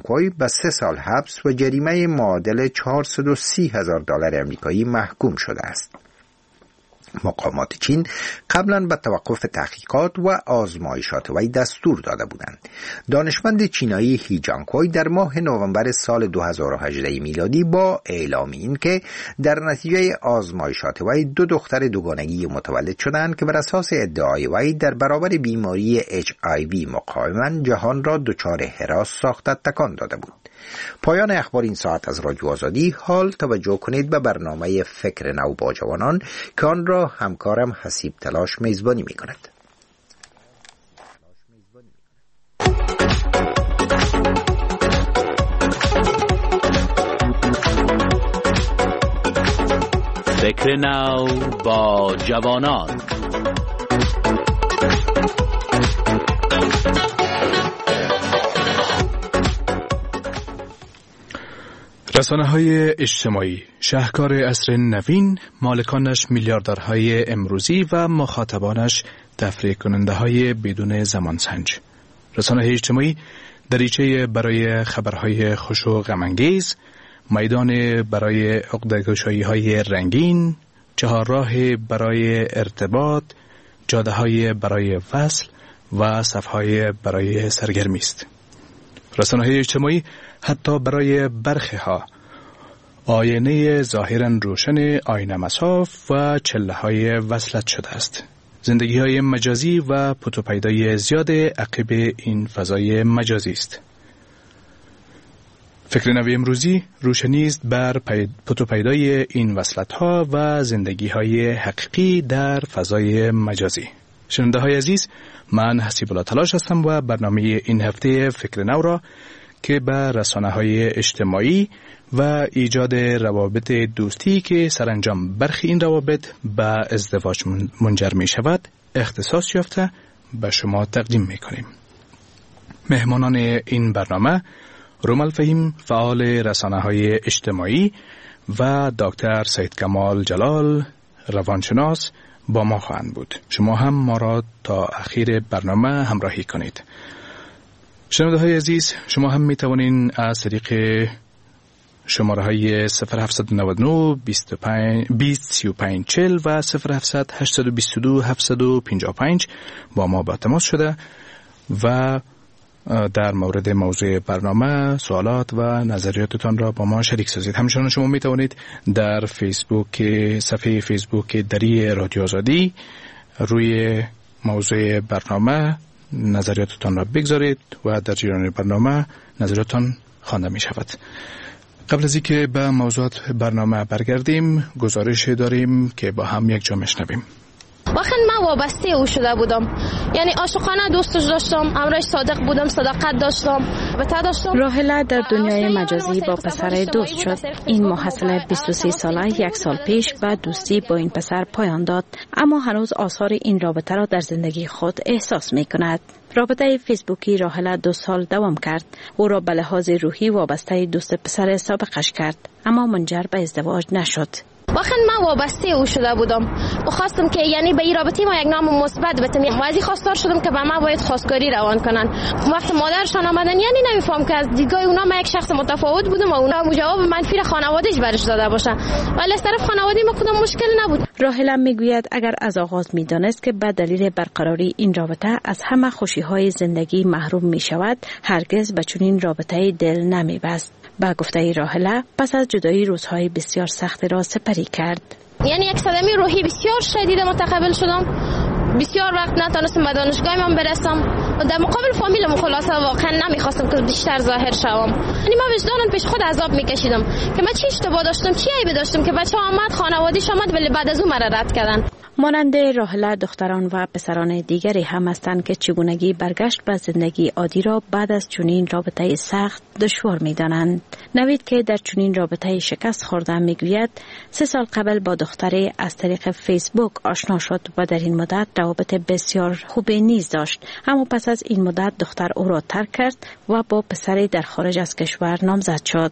کوی به 3 سال حبس و جریمه معادل $430,000 آمریکایی محکوم شده است. مقامات چین قبلا به توقف تحقیقات و آزمایشات وی دستور داده بودند. دانشمند چینایی هی جانگکوی در ماه نوامبر سال 2018 میلادی با اعلام این که در نتیجه آزمایشات وی 2 دختر دوگانگی متولد شدند که بر اساس ادعای وی در برابر بیماری HIV مقاومند، جهان را دچار هراس ساخته تکان داده بود. پایان اخبار این ساعت از رادیو آزادی. حال توجه کنید به برنامه فکر نو با جوانان که آن را همکارم حسیب تلاش میزبانی می کند. فکر نو با جوانان. رسانه‌های اجتماعی، شاهکار عصر نوین، مالکانش میلیاردرهای امروزی و مخاطبانش تفریح کننده‌های بدون زمانسنج. رسانه‌های اجتماعی دریچه برای خبرهای خوش و غم‌انگیز، میدان برای عقده‌گشایی‌های رنگین، چهارراه برای ارتباط، جاده‌های برای وصل و صف‌های برای سرگرمی است. رسانه‌های اجتماعی حتی برای برخی ها آینه ظاهراً روشن آینه مصاف و چله‌های وصلت شده است. زندگی‌های مجازی و پتوپیدای زیاد عقب این فضای مجازی است. فکر نوی امروزی روشنی است بر پتوپیدای این وصلت‌ها و زندگی‌های حقیقی در فضای مجازی. شنونده‌های عزیز، من حسیب الله تلاش هستم و برنامه این هفته فکر نو را که به رسانه‌های اجتماعی و ایجاد روابط دوستی که سرانجام برخی این روابط به ازدواج منجر می شود اختصاص یافته به شما تقدیم می کنیم. مهمانان این برنامه رومل فهیم، فعال رسانه‌های اجتماعی، و دکتر سید کمال جلال، روانشناس با ما خواهند بود. شما هم ما را تا اخیر برنامه همراهی کنید. شنونده‌های عزیز، شما هم می توانید از طریق شماره های 0799 25 203540 و 0700 822 755 با ما با تماس شده و در مورد موضوع برنامه سوالات و نظریاتتان را با ما شریک سازید. همچنین شما می توانید در فیسبوک، صفحه فیسبوک دری رادیو آزادی، روی موضوع برنامه نظریاتتان را بگذارید و در جریان برنامه نظریاتتان خوانده می شود. قبل از اینکه به موضوعات برنامه برگردیم، گزارش داریم که با هم یک جا میشنویم. واقعا من وابسته او شده بودم، یعنی عاشقانه دوستش داشتم، امرش صادق بودم، صداقت داشتم، وفا داشتم. راحله در دنیای مجازی با پسر دوست شد. این محصل 23 ساله 1 سال پیش به دوستی با این پسر پایان داد، اما هنوز آثار این رابطه را در زندگی خود احساس می کند. رابطه فیسبوکی راحله 2 سال دوام کرد. او را به لحاظ روحی وابسته دوست پسر سابقش کرد، اما منجر به ازدواج نشد. واقعا من وابسته او شده بودم و خواستم که یعنی به این رابطه ما یک نام مثبت بدم. و از این خواستار شدم که به ما باید خواستگاری روان کنن. وقتی مادرشان آمدن یعنی نمیفهم که از دیدگاه اونا من یک شخص متفاوت بودم و اونا جواب منفی را خانواده‌اش برش داده باشه، ولی از طرف خانواده ما کدام مشکل نبود. راحله میگوید اگر از آغاز میدانست که به دلیل برقراری این رابطه از همه خوشی‌های زندگی محروم میشود، هرگز به چنین رابطه‌ای دل نمی‌بست. با گفته راحله پس از جدایی روزهای بسیار سخت را سپری کرد. یعنی یک صدمه روحی بسیار شدید متقبل شدم. بسیار وقت نتونستم به دانشگاه من برسم. در مقابل فامیلم خلاصه واقعا نمیخواستم که بیشتر ظاهر شوم. یعنی من وجدانم پیش خود عذاب میکشیدم که من چی اشتباه داشتم، چی عیبی داشتم که بچه‌ها آمد، خانواده‌اش آمد، ولی بعد از اون مرا رد کردن. مانند راحله دختران و پسران دیگری هم هستند که چگونگی برگشت به زندگی عادی را بعد از چنین رابطه سخت دشوار می‌دانند. نوید که در چنین رابطه شکست خورده میگوید 3 سال قبل با دختری از طریق فیسبوک آشنا شد و در این مدت روابط بسیار خوبی نیز داشت، اما پس از این مدت دختر او را ترک کرد و با پسری در خارج از کشور نامزد شد.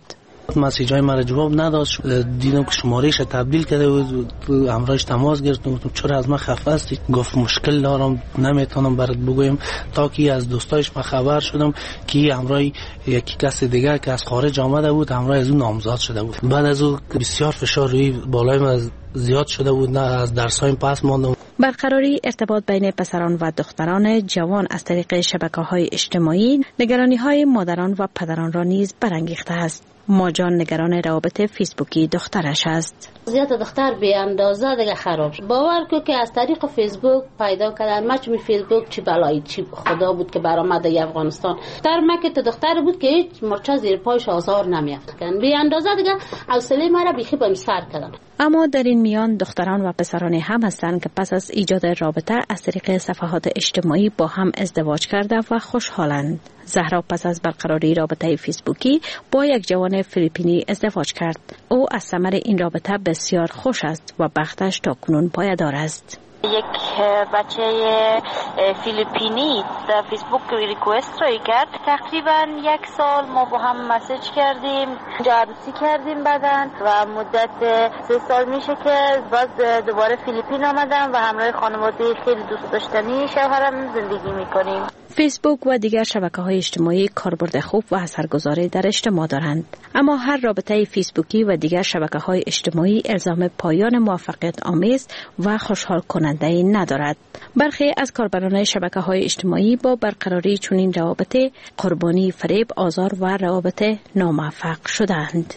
مسیج های مرا جواب نداد. دیدم که شمارهش تبدیل کرده بود، همراهش تماس گرفتم، گفتم چرا از من خفه هستی؟ گفت مشکل دارم نمیتونم برات بگویم. تا که از دوستایش من خبر شدم که همراه یکی کس دیگه که از خارج آمده بود همراه از اون نامزد شده بود. بعد از اون بسیار فشار روی بالای من زیاد شده بود، نه از درسایم پس ماندم. برقراری ارتباط بین پسران و دختران جوان از طریق شبکه‌های اجتماعی نگرانی‌های مادران و پدران را نیز برانگیخته است. ماجان نگران روابط فیسبوکی دخترش است. وضعیت دختر بی اندازه دیگه خراب شد. باور کو که از طریق فیسبوک پیدا کردن مچمی فیسبوک چی بلایی چی خدا بود که برآمد در افغانستان. در مکه تو دختر بود که هیچ مرچه زیر پایش آزار نمیافکن. بی اندازه دیگه حوصله مرا بیخی بهم سر کردن. اما در این میان دختران و پسران هم هستند که پس از ایجاد رابطه از طریق صفحات اجتماعی با هم ازدواج کرده و خوشحالند. زهرا پس از برقراری رابطه فیسبوکی با یک جوان فیلیپینی ازدواج کرد. او از ثمر این رابطه بسیار خوش است و بختش تا کنون پایدار است. یک بچه فیلیپینی در فیسبوک ریکوست را کرد. تقریبا 1 سال ما با هم مسیج کردیم، عروسی کردیم بعدن و مدت 3 سال میشه که باز دوباره فیلیپین آمدم و همراه خانواده خیلی دوست داشتنی شوهرم زندگی میکنیم. فیسبوک و دیگر شبکه‌های اجتماعی کاربرد خوب و اثرگذاری در اجتماع دارند، اما هر رابطه فیسبوکی و دیگر شبکه‌های اجتماعی الزام پایان موفقیت آمیز و خوشحال کننده ندارد. برخی از کاربران شبکه‌های اجتماعی با برقراری چنین روابط قربانی فریب، آزار و روابط ناموفق شدند.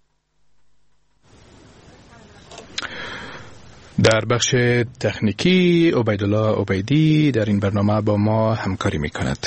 در بخش تکنیکی عبیدالله عبیدی در این برنامه با ما همکاری میکند.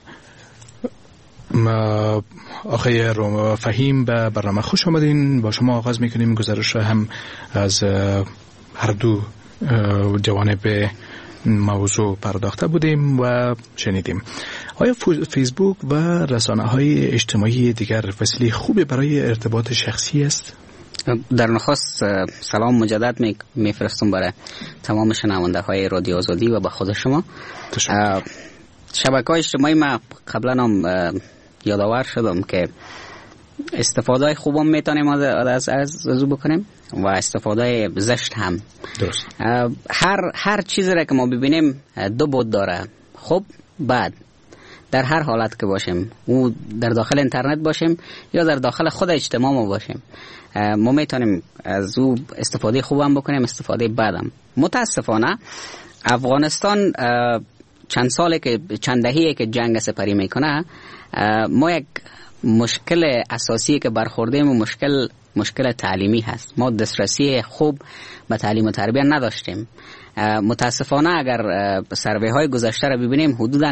ما آقای فهیم به برنامه خوش آمدین. با شما آغاز میکنیم. گزارش را هم از هر دو جوانب موضوع پرداخته بودیم و شنیدیم. آیا فیسبوک و رسانه‌های اجتماعی دیگر وسیله خوبی برای ارتباط شخصی است؟ در نخست سلام مجدد میفرستم برای تمام شنونده های رادیو آزادی و به خود شما. شبکه‌های اجتماعی ما قبلا هم یادآور شدم که استفاده خوبم میتونیم از او بکنیم و استفاده زشت هم. درست. هر چیزی را که ما ببینیم دو بود داره، خوب بد. در هر حالت که باشیم، او در داخل اینترنت باشیم یا در داخل خود اجتماع ما باشیم، ما میتونیم از او استفاده خوبم بکنیم، استفاده بدم. متاسفانه افغانستان چند دهه‌ای که جنگ سپری میکنه، ما یک مشکل اساسی که برخوردیم و مشکل تعلیمی هست. ما دسترسی خوب به تعلیم و تربیت نداشتیم. متاسفانه اگر سروی های گذشته را ببینیم، حدوداً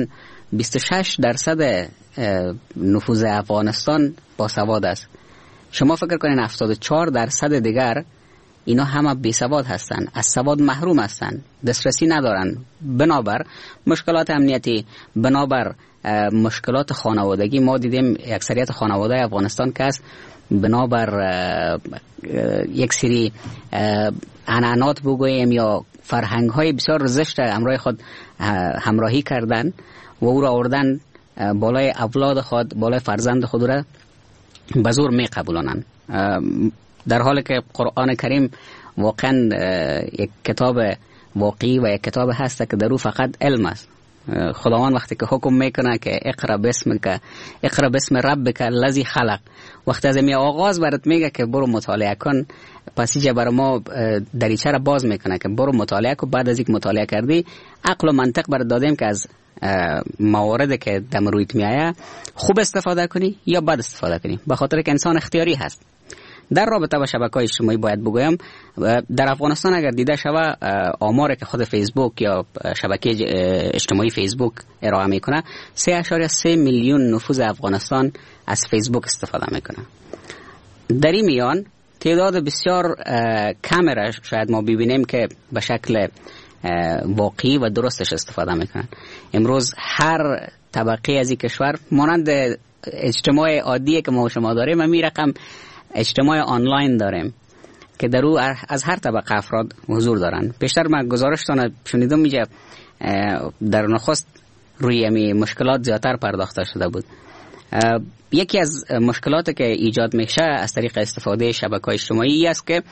26% نفوذ افغانستان باسواد است. شما فکر کنین 74% دیگر اینا همه بی سواد هستند، از سواد محروم هستند، دسترسی ندارن، بنابر مشکلات امنیتی، بنابر مشکلات خانوادگی. ما دیدیم اکثریت خانواده افغانستان که است بنابر یک سری عنعنات بگوییم یا فرهنگ های بسیار زشت همراه خود همراهی کردن و او را آوردن بالای اولاد خود، بالای فرزند خود را به زور می قبولانند، در حالی که قرآن کریم واقعا یک کتاب واقعی و یک کتاب هست که در او فقط علم است. خداوند وقتی که حکم میکنه که اقرا باسم ربک الذی خلق، وقتی از می آغاز برات میگه که برو مطالعه کن، پس اینجا برای ما دریچه را باز میکنه که برو مطالعه کن. بعد از اینکه مطالعه کردی، عقل و منطق برات دادیم که از مواردی که دم رویت میایه خوب استفاده کنی یا بد استفاده کنی، به خاطر که انسان اختیاری هست. در رابطه با شبکه‌های اجتماعی باید بگویم در افغانستان اگر دیده شود، آماری که خود فیسبوک یا شبکه اجتماعی فیسبوک ارائه میکنه، 3.3 میلیون نفوذ افغانستان از فیسبوک استفاده میکنه. در این میان تعداد بسیار کم را شاید ما ببینیم که به شکل واقعی و درستش استفاده میکنن. امروز هر طبقه از این کشور مانند اجتماع عادیه که ما شما داریم، همین رقم اجتماع آنلاین داریم که در او از هر طبقه افراد حضور دارن. پیشتر من گزارشتان شنیدم اینجا در نخست روی همی مشکلات زیادتر پرداخته شده بود. یکی از مشکلات که ایجاد میشه از طریق استفاده شبکه‌های اجتماعی است که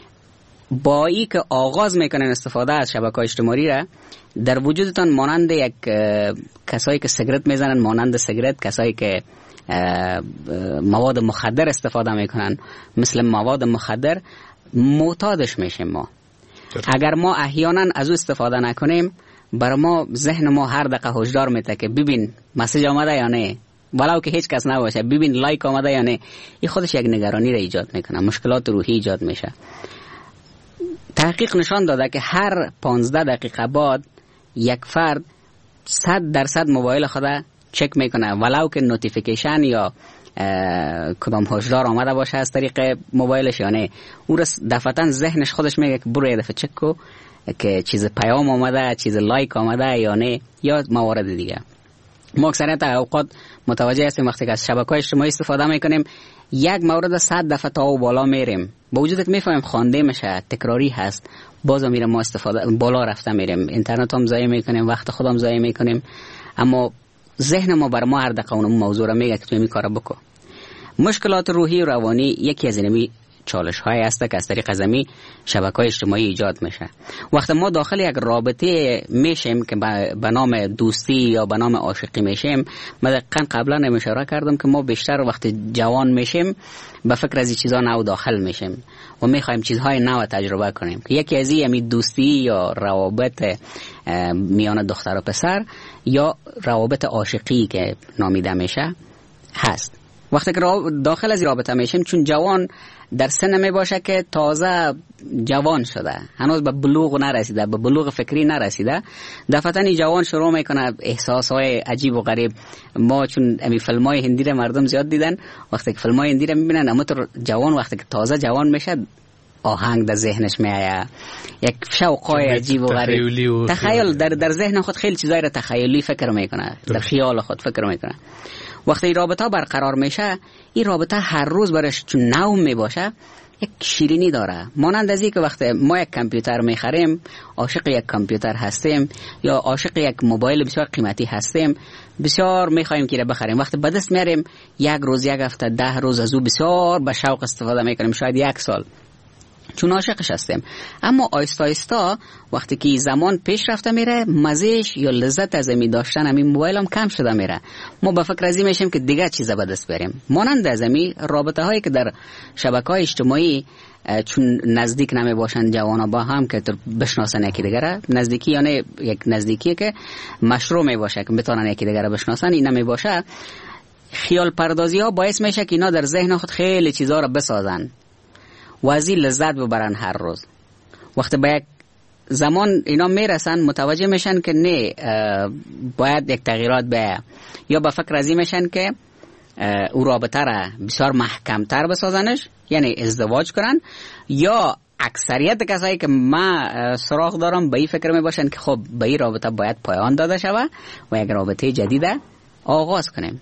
با ای که آغاز میکنن استفاده از شبکه‌های اجتماعی را در وجودتان مانند یک کسایی که سیگرت میزنن، مانند سیگرت، کسایی که مواد مخدر استفاده میکنن مثل مواد مخدر معتادش میشیم ما. اگر ما احیانا از او استفاده نکنیم بر ما ذهن ما هر دقیقه هشدار میده که ببین مسیج آمده یا نه، ولو که هیچ کس نباشه، ببین لایک آمده یا نه. این خودش یک نگرانی را ایجاد میکنه، مشکلات روحی ایجاد میشه. تحقیق نشان داده که هر 15 دقیقه بعد یک فرد 100% موبایل خود چک میکنه، ولو که نوتیفیکیشن یا کدام هشدار آمده باشه از طریق موبایلش یا نه. او را دفعتا ذهنش خودش میگه که برو یه دفعه چک کو که چیز پیام آمده، چیز لایک آمده یا نه، یا موارد دیگه. ما اکثریت اوقات متوجه هستیم وقتی که از شبکه‌های اجتماعی استفاده میکنیم یک مورد 100 دفعه تا و بالا میریم، با وجود که میفهمیم خوانده میشه، تکراری هست، باز میریم ما استفاده بالا رفته میریم، اینترنت هم ضایع میکنیم، وقت خودم ضایع میکنیم، اما ذهن ما بر ما هر دقیقه اون موضوع را میگه که تو این کارو بکن. مشکلات روحی و روانی یکی از اینمی چالش های است که از طریق زمین شبکه‌های اجتماعی ایجاد میشه. وقتی ما داخل یک رابطه میشیم که به نام دوستی یا به نام عاشقی میشیم، من قبلا اشاره کردم که ما بیشتر وقتی جوان میشیم به فکر از این چیزا نو داخل میشیم و میخوایم چیزهای نو تجربه کنیم که یکی از این دوستی یا روابط میان دختر و پسر یا روابط عاشقی که نامیده میشه هست. وقتی که داخل از رابطه میشیم، چون جوان در سن می باشه که تازه جوان شده، هنوز به بلوغ نرسیده، به بلوغ فکری نرسیده، دفعتاً جوان شروع میکنه احساسهای عجیب و غریب. ما چون امی فیلمای هندی را مردم زیاد دیدن، وقتی که فیلمای هندی را میبینن، اما تو جوان وقتی که تازه جوان میشه آهنگ در ذهنش میآید، یک شوقای عجیب و غریب، تخیل در ذهن خود خیلی چیزایی را تخیلی فکر میکنه، در خیال خود فکر میکنه. وقتی این رابطه برقرار میشه، این رابطه هر روز برش چون نو میباشه یک شیرینی داره، مانند از که وقتی ما یک کامپیوتر میخریم، عاشق یک کامپیوتر هستیم یا عاشق یک موبایل بسیار قیمتی هستیم، بسیار میخوایم که بخریم، وقتی به دست میاریم یک روز، یک هفته، 10 روز از او بسیار به شوق استفاده میکنیم، شاید 1 سال، چون عاشقش هستیم. اما آیستا آیستا وقتی که زمان پیش رفته میره، مزهش یا لذت از می داشتن همین موبایل هم کم شده میره، ما به فکر ازی میشیم که دیگه چیزا به دست بریم. مانند از می رابطه هایی که در شبکه‌های اجتماعی چون نزدیک نمی باشن جوانا با هم که بشناسن یکی دیگه، نزدیکی یعنی یک نزدیکی که مشروع می باشه که بتونن یکی دیگه بشناسن، این نمی باشه، خیال پردازی ها باعث میشه که اینا در ذهن خود خیلی چیزا را بسازن و از این لذت ببرن هر روز. وقتی به یک زمان اینا میرسن، متوجه میشن که نه، باید یک تغییرات به یا به فکر ازی میشن که او رابطه را بسیار محکمتر بسازنش، یعنی ازدواج کنن، یا اکثریت کسایی که من سراغ دارم به این فکر میباشن که خب به این رابطه باید پایان داده شود و یک رابطه جدید آغاز کنیم.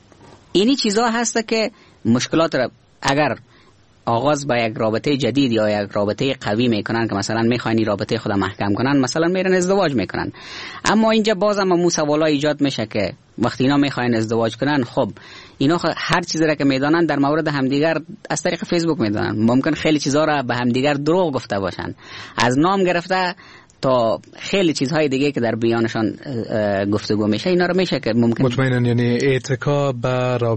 اینی چیزا هست که مشکلات را اگر آغاز با یک رابطه جدید یا یک رابطه قوی میکنن که مثلا میخواین این رابطه خود محکم کنن، مثلا میرن ازدواج میکنن، اما اینجا بازم همون سوالا ایجاد میشه که وقتی اینا میخواین ازدواج کنن، خب اینا هر چیزی را که میدانن در مورد همدیگر از طریق فیسبوک میدانن، ممکن خیلی چیزا را به همدیگر دروغ گفته باشن، از نام گرفته تا خیلی چیزهای دیگه که در بیانشان گفتگو میشه، اینا رو میشه که ممکن مطمئنا یعنی اتکا به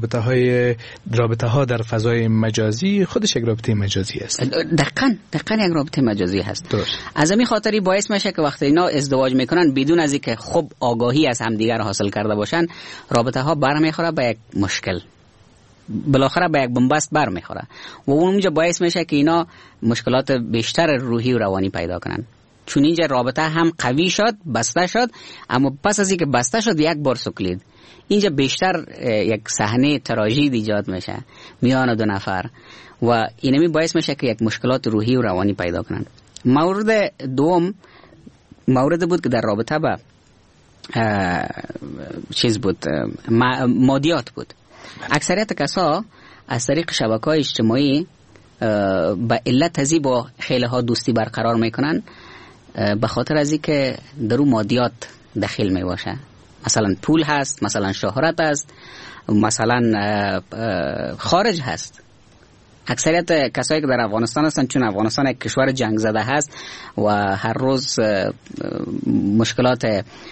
رابطه ها در فضای مجازی خودش یک رابطه مجازی است. دقیقاً یک رابطه مجازی هست. درست. از همین خاطری باعث میشه که وقتی اینا ازدواج میکنن بدون از اینکه خب آگاهی از همدیگر حاصل کرده باشن، رابطه ها برمیخوره به یک مشکل، بالاخره به یک بنبست برمیخوره و اونجا باعث میشه که اینا مشکلات بیشتر روحی و روانی پیدا کنن. چون اینجا رابطه هم قوی شد، بسته شد، اما پس از اینکه بسته شد یک بار سکلید، اینجا بیشتر یک صحنه تراژدی ایجاد میشه میان دو نفر و اینمی باعث میشه که یک مشکلات روحی و روانی پیدا کنن. مورد دوم مورد بود که در رابطه با چیز بود، مادیات بود. اکثریت کسا از طریق شبکه‌های اجتماعی با علت ازی با خیلی ها دوستی برقرار میکنن به خاطر از اینکه در اون مادیات دخیل می باشه. مثلا پول هست، مثلا شهرت است، مثلا خارج هست. اکثریت کسایی که در افغانستان هستن، چون افغانستان یک کشور جنگ زده هست و هر روز مشکلات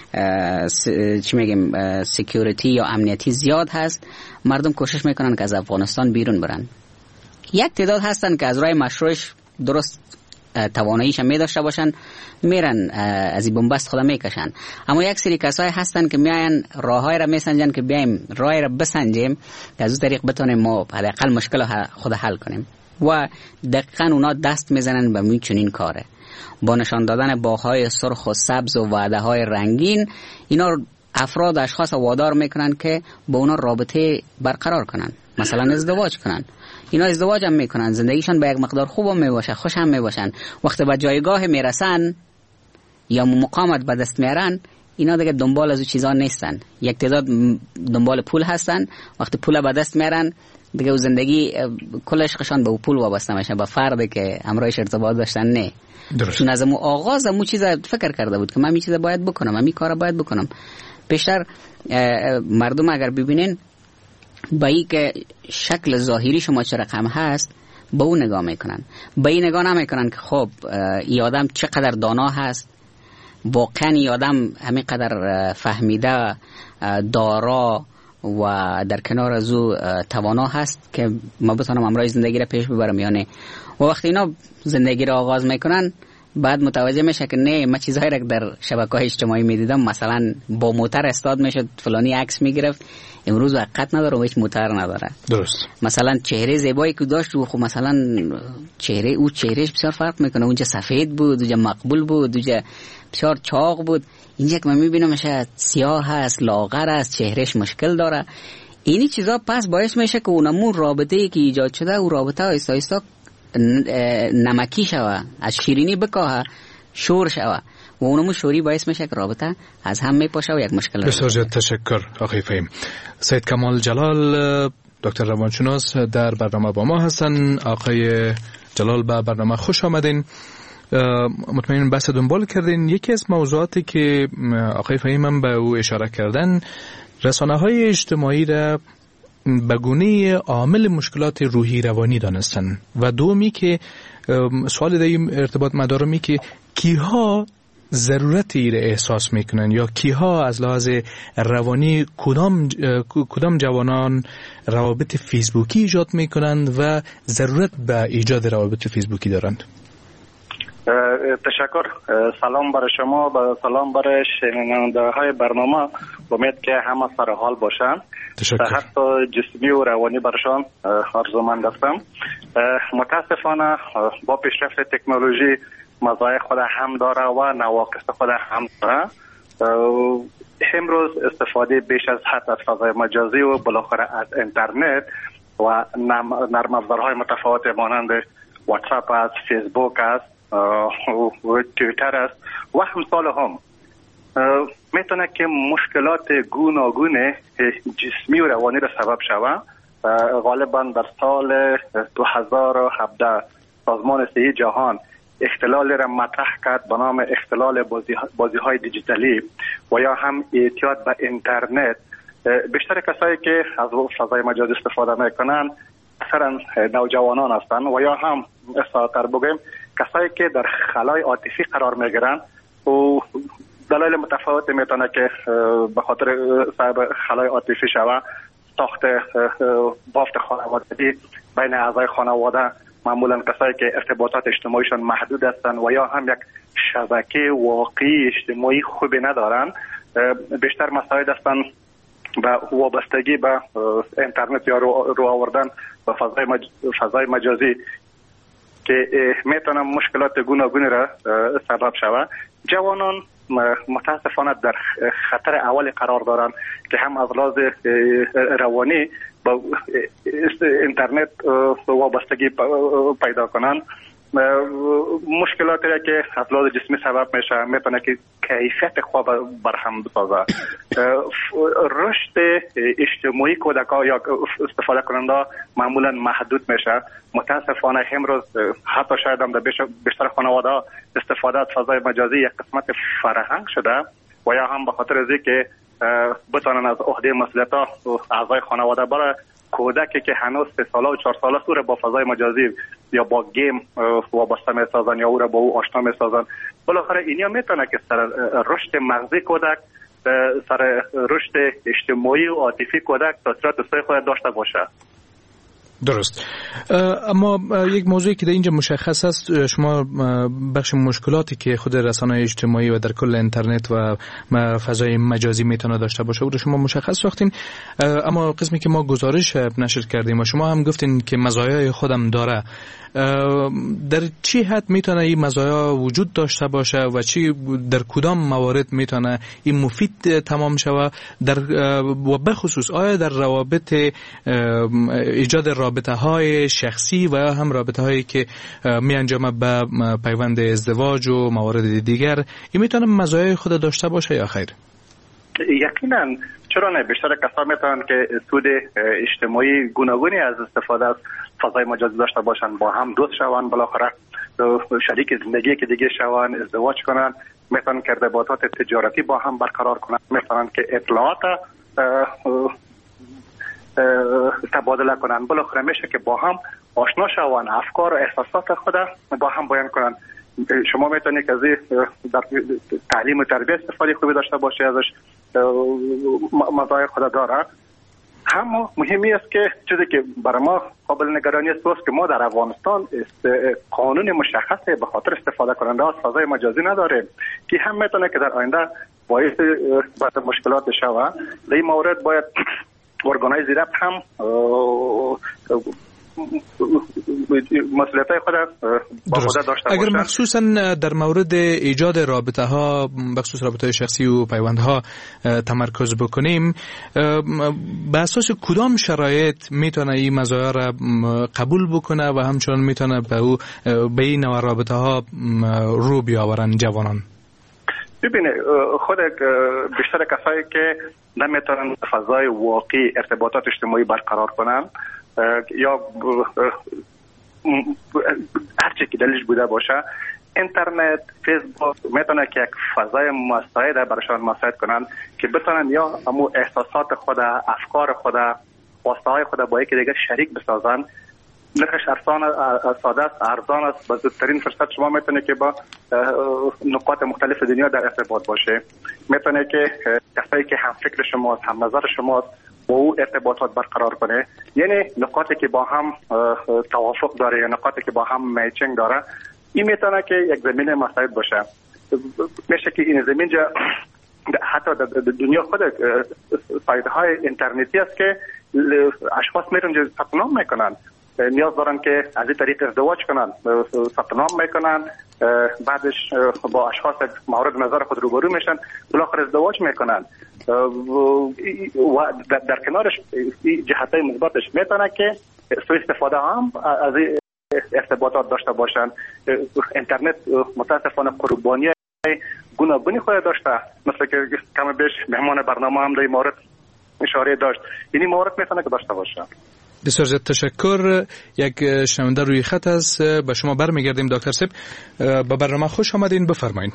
چی میگیم سکیوریتی یا امنیتی زیاد هست، مردم کوشش میکنن که از افغانستان بیرون برن. یک تعداد هستن که از راه مشروعش درست تواناییش می داشته باشن، میرن از این بنبست خود میکشن. اما یک سری کسای هستن که میاین راههای را میسنجن که بیایم راهی را بسنجیم که از اون طریق بتونیم ما حداقل مشکل خود حل کنیم. و دقیقاً اونا دست میزنن به می چنین کاره، با نشان دادن باغ‌های سرخ و سبز و وعده‌های رنگین. اینا افراد اشخاص وادار میکنن که با اونا رابطه برقرار کنن، مثلا ازدواج کنن. اینا ازدواج هم میکنن، زندگیشان به یک مقدار خوب هم میباشه، خوش هم میباشن. وقتی به جایگاه میرسن یا مقامت به دست میارن، اینا دیگه دنبال از او چیزا نیستن. یک تعداد دنبال پول هستن، وقتی پول به دست میارن دیگه او زندگی کل عشقشان به او پول وابسته میشه، به فردی که همراهش ارتباط داشتن نه. چون از آغاز مو چیزا فکر کرده بود که من این چیزا باید بکنم، من این کارا باید بکنم. بیشتر مردم اگر ببینین با این که شکل ظاهری شما چه رقم هست، به اون نگاه میکنن، به این نگاه نمیکنن که خب این آدم چقدر دانا هست، واقعا این آدم همینقدر فهمیده، دارا و در کنار از او توانا هست که ما بتونم امرای زندگی را پیش ببرم یا نه. و وقتی اینا زندگی را آغاز میکنن، بعد متوجه میشه که نه، من چیزهایی را در شبکه‌های اجتماعی میدیدم، مثلا با موتر استاد میشد، فلانی عکس میگرفت، امروز وقت نداره و هیچ موتر نداره. درست. مثلا چهره زیبایی که داشت و خب مثلا چهرهش بسیار فرق میکنه. اونجا سفید بود، اونجا مقبول بود، اونجا بسیار چاق بود. اینجا که من میبینم میشه سیاه هست، لاغر است، چهرهش مشکل داره. اینی چیزا پس باعث میشه که اونمون رابطه‌ای که ایجاد شده، او رابطه آیستا آیستا نمکی شوه، از شیرینی بکاهه، شور شوه و اونمون شوری باعث میشه که رابطه از هم میپاشه و یک مشکل. بسیار زیاد تشکر آقای فهیم. سید کمال جلال دکتر روانشناس در برنامه با ما هستن. آقای جلال به برنامه خوش آمدین. مطمئن بحث دنبال کردین. یکی از موضوعاتی که آقای فهیم هم به او اشاره کردن، رسانه‌های اجتماعی را به گونه عامل مشکلات روحی روانی دانستن و دومی که سوال داریم ارتباط مدارمی که کیها ضرورتی را احساس میکنن یا کیها از لحاظ روانی کدام جوانان روابط فیسبوکی ایجاد میکنند و ضرورت به ایجاد روابط فیسبوکی دارند. تشکر. سلام برای شما و سلام برای شنونده های برنامه. امید که همه سر حال باشن. صحت جسمی و روانی برشان آرزومند هستم. متاسفانه با پیشرفت تکنولوژی مزایای خود هم داره و نواقص خود هم داره. امروز استفاده بیش از حد از فضای مجازی و بالاخره از اینترنت و نرم افزارهای متفاوت مانند واتساپ است، فیسبوک است و توییتر است و همسال هم میتونه که مشکلات گوناگون جسمی و روانی را سبب شود. غالبا در سال 2017 سازمان صحی جهان اختلال را مطرح کرد به نام اختلال بازی‌های دیجیتالی و یا هم اعتیاد به اینترنت. بیشتر کسایی که از فضای مجازی استفاده میکنن اکثرا نوجوانان هستند و یا هم اصلاح‌تر بگیم کسایی که در خلای عاطفی قرار میگیرن و دلایل متفاوت میتونه که به خاطر صاحب خلای عاطفی شوه، ساخت بافت خانوادگی بین اعضای خانواده، معمولا کسایی که ارتباطات اجتماعیشان محدود هستند و یا هم یک شبکه واقعی اجتماعی خوبی ندارن، بیشتر مسائل هستند و وابستگی به اینترنت یا رو آوردن به فضای مجازی که میتونه مشکلات گوناگونی را سبب شود. جوانان متاسفانه در خطر اولی قرار دارن که هم از لحاظ روانی با اینترنت وابستگی پیدا کنن. مشکلاتی را که از لحاظ جسمی سبب میشه میتونه که کیفیت خواب برهم بسازه. رشد اجتماعی کودک‌ها یا استفاده کننده معمولا محدود میشه. متاسفانه امروز حتی شاید هم در بیشتر خانواده‌ها استفاده از فضای مجازی یک قسمت فرهنگ شده و یا هم به خاطر از اینکه بتانن از عهده مسئولیت‌ها اعضای خانواده برای کودکی که هنوز 3 ساله و 4 ساله او را با فضای مجازی یا با گیم وابسته می‌سازن یا او را با او آشنا می‌سازن. بالاخره اینیا میتونه که سر رشد مغزی کودک، سر رشد اجتماعی و عاطفی کودک تاثیرات دوستای خود داشته باشه. درست. اما یک موضوعی که در اینجا مشخص است، شما بخش مشکلاتی که خود رسانه‌های اجتماعی و در کل اینترنت و فضای مجازی میتونه داشته باشه و شما مشخص ساختین، اما قسمی که ما گزارش نشر کردیم و شما هم گفتین که مزایای خودم داره، در چی حد میتونه این مزایا وجود داشته باشه و چی در کدام موارد میتونه این مفید تمام شود و بخصوص آیا در روابط ایجاد رابطه های شخصی و هم رابطه هایی که می انجامه به پیوند ازدواج و موارد دیگر این میتونه مزایای خود داشته باشه یا خیر؟ یقینا، چرا نه؟ بیشتر کسا میتونن که سود اجتماعی گوناگونی از استفاده از فضای مجازی داشته باشن، با هم دوست شون، بالاخره شریک زندگی که دیگه شون، ازدواج کنن، میتونن که ارتباطات تجارتی با هم برقرار کنن، میتونن که اطلاعات تبادله کنن، بالاخره میشه که با هم آشنا شون، افکار و احساسات خود با هم بیان کنن. شما میتونید که از در تعلیم و تربیت استفاده خوبی داشته باشی ازش، مزایای خود داره. اما مهمی است که چیزی که برای ما قابل نگرانی است که ما در افغانستان قانون مشخصی به خاطر استفاده کننده از فضای مجازی نداریم که هم میتونه که در آینده باعث مشکلات شود. در این مورد باید ارگانهای زیرفت هم مسئولیت‌های خود با خود داشته باشند. اگر مخصوصا در مورد ایجاد رابطه ها، بخصوص رابطه شخصی و پیوندها تمرکز بکنیم، به اساس کدام شرایط میتونه این مزایا را قبول بکنه و همچنان میتونه به این نوع رابطه ها رو بیاورن جوانان؟ ببینه، خود بیشتر کسایی که نمیتونن فضای واقعی ارتباطات اجتماعی برقرار کنن یا هرچی که دلیلش بوده باشه، اینترنت، فیسبوک میتونه که یک فضای مساعد برایشان مساعد کنن که بتونن یا همو احساسات خود، افکار خود، خواسته های خود با یکی دیگه شریک بسازن. نرخش ساده است، ارزان است، با زودترین فرصت شما میتونه که با نقاط مختلف دنیا در ارتباط باشه. میتونه که کسایی که هم فکر شماست، هم نظر شماست، با او ارتباطات برقرار کنه. یعنی نقاطی که با هم توافق داره یا نقاطی که با هم میچنگ داره، این میتونه که یک زمین مساعد باشه. میشه که این زمین جا حتی در دنیا خود سایت های اینترنتی است که اشخاص میرن ثبت نام میکنن، نیاز دارن که از این طریق ازدواج کنن، ثبت نام میکنن، بعدش با اشخاص مورد نظر خود روبرو میشن، بالاخره ازدواج میکنن و در کنارش جهتای مثبتش میتونه که سوء استفاده هم از ارتباطات داشته باشن. اینترنت متاسفانه قربانی گوناگونی خود داشته، مثل که کم بیش مهمان برنامه هم در این مورد اشاره داشت. این مورد میتونه که داشته باشه. بسیار زیاد تشکر. یک شنونده روی خط است، به شما برمیگردیم دکتر صاحب. به برنامه خوش آمدین، بفرمایید.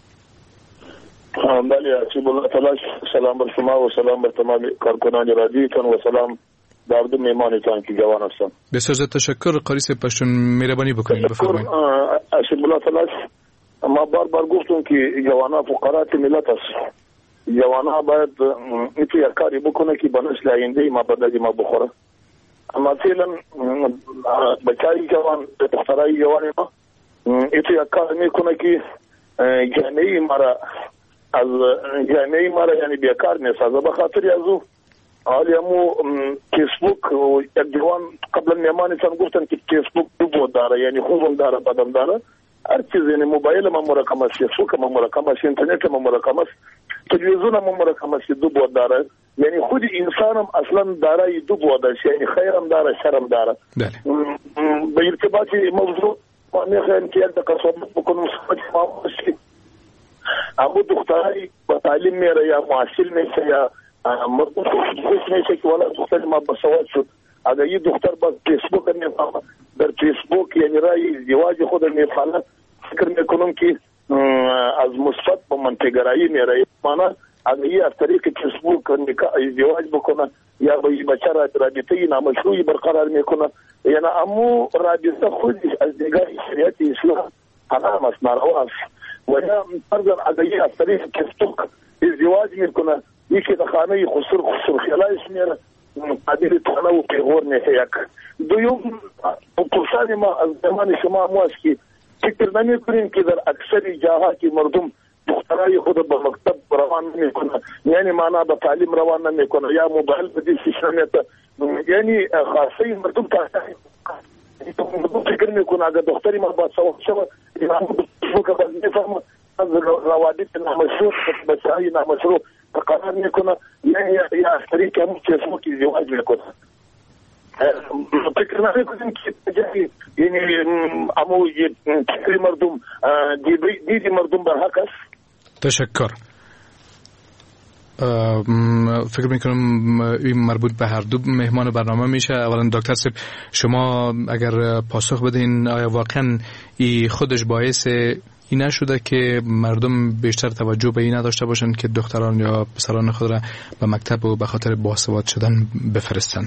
بله، سلام بر شما و سلام بر تمام کارکنان رادیوتان و سلام بر دو مهمانتان که جوان هستن. بسیار زیاد تشکر. قاری صاحب پشتون مهربانی بکنید، بفرمایید. ما بار گفتم که جوانا فقرات ملت است. جوانا باید اینطور یک کاری بکنه که به نسل آینده ما بدنی ما بخوره. اما فعلا بچه‌ای جوان، دخترای جوان ما اینطور یک کار میکنه که جامعه ما را یعنی بیکار میسازه. به خاطر از او حالی همو فیسبوک و یک جوان قبلا میمانیتان گفتن که فیسبوک دو بود داره، یعنی خوبم داره بدم داره. هر چیز، یعنی موبایل ما مرکم است، فیسبوک ما مرکم است، اینترنت ما مرکم است، تلویزیون ما مرکم است، دو بود داره. یعنی خود انسان هم اصلا داره دو بود است، یعنی خیر هم داره، شر هم داره. به ارتباط موضوع ما میخوایم که یک دقیقه صحبت بکنم. اما دخترای با تعلیم میره یا محصل میشه یا مرکز میشه که والا دختر ما بسواد شد، اگر یه دختر با فیسبوک میفهمه، در فیسبوک یعنی رای ازدواج خود میفهمه، فکر میکنم که از مثبت با منطقه‌ای میره. معنا اگه از طریق فیسبوک نکاح ازدواج بکنه یا با این بچه رابطه نامشروعی برقرار میکنه، یعنی امو رابطه خودش از نگاه شریعت اسلام حرام است، ناروا است. و یا فرضاً اگه از طریق فیسبوک ازدواج میکنه، یکی در خانه خسر خلایش میره، قدر تانه و پیغور میشه. یک دویم پرسان ما از زمان شما هم است که فکر نمی کنیم که در اکثر جاهاتی مردم دخترای خود به مکتب روان نمی کنه، یعنی معنا به تعلیم روان نمی کنه یا موبایل به دیسیش نمیده، یعنی خاصه مردم تاثیر فکر می کنه اگر دختری ما با سواب شود فیسبوک باز میفهمه از روادیت نامشروع بچه های نامشروع قرار میکنه، یعنی یا از طریق همون فیسبوک ازدواج میکنه. فکر نمی کنیم که جایی یعنی امو فکر مردم دیدی مردم بر حق است. تشکر. فکر میکنم این مربوط به هر دو مهمان برنامه میشه. اولا دکتر صاحب شما اگر پاسخ بدین آیا واقعا این خودش باعث این نشده که مردم بیشتر توجه به این نداشته باشند که دختران یا پسران خود را به مکتب و به خاطر باسواد شدن بفرستن؟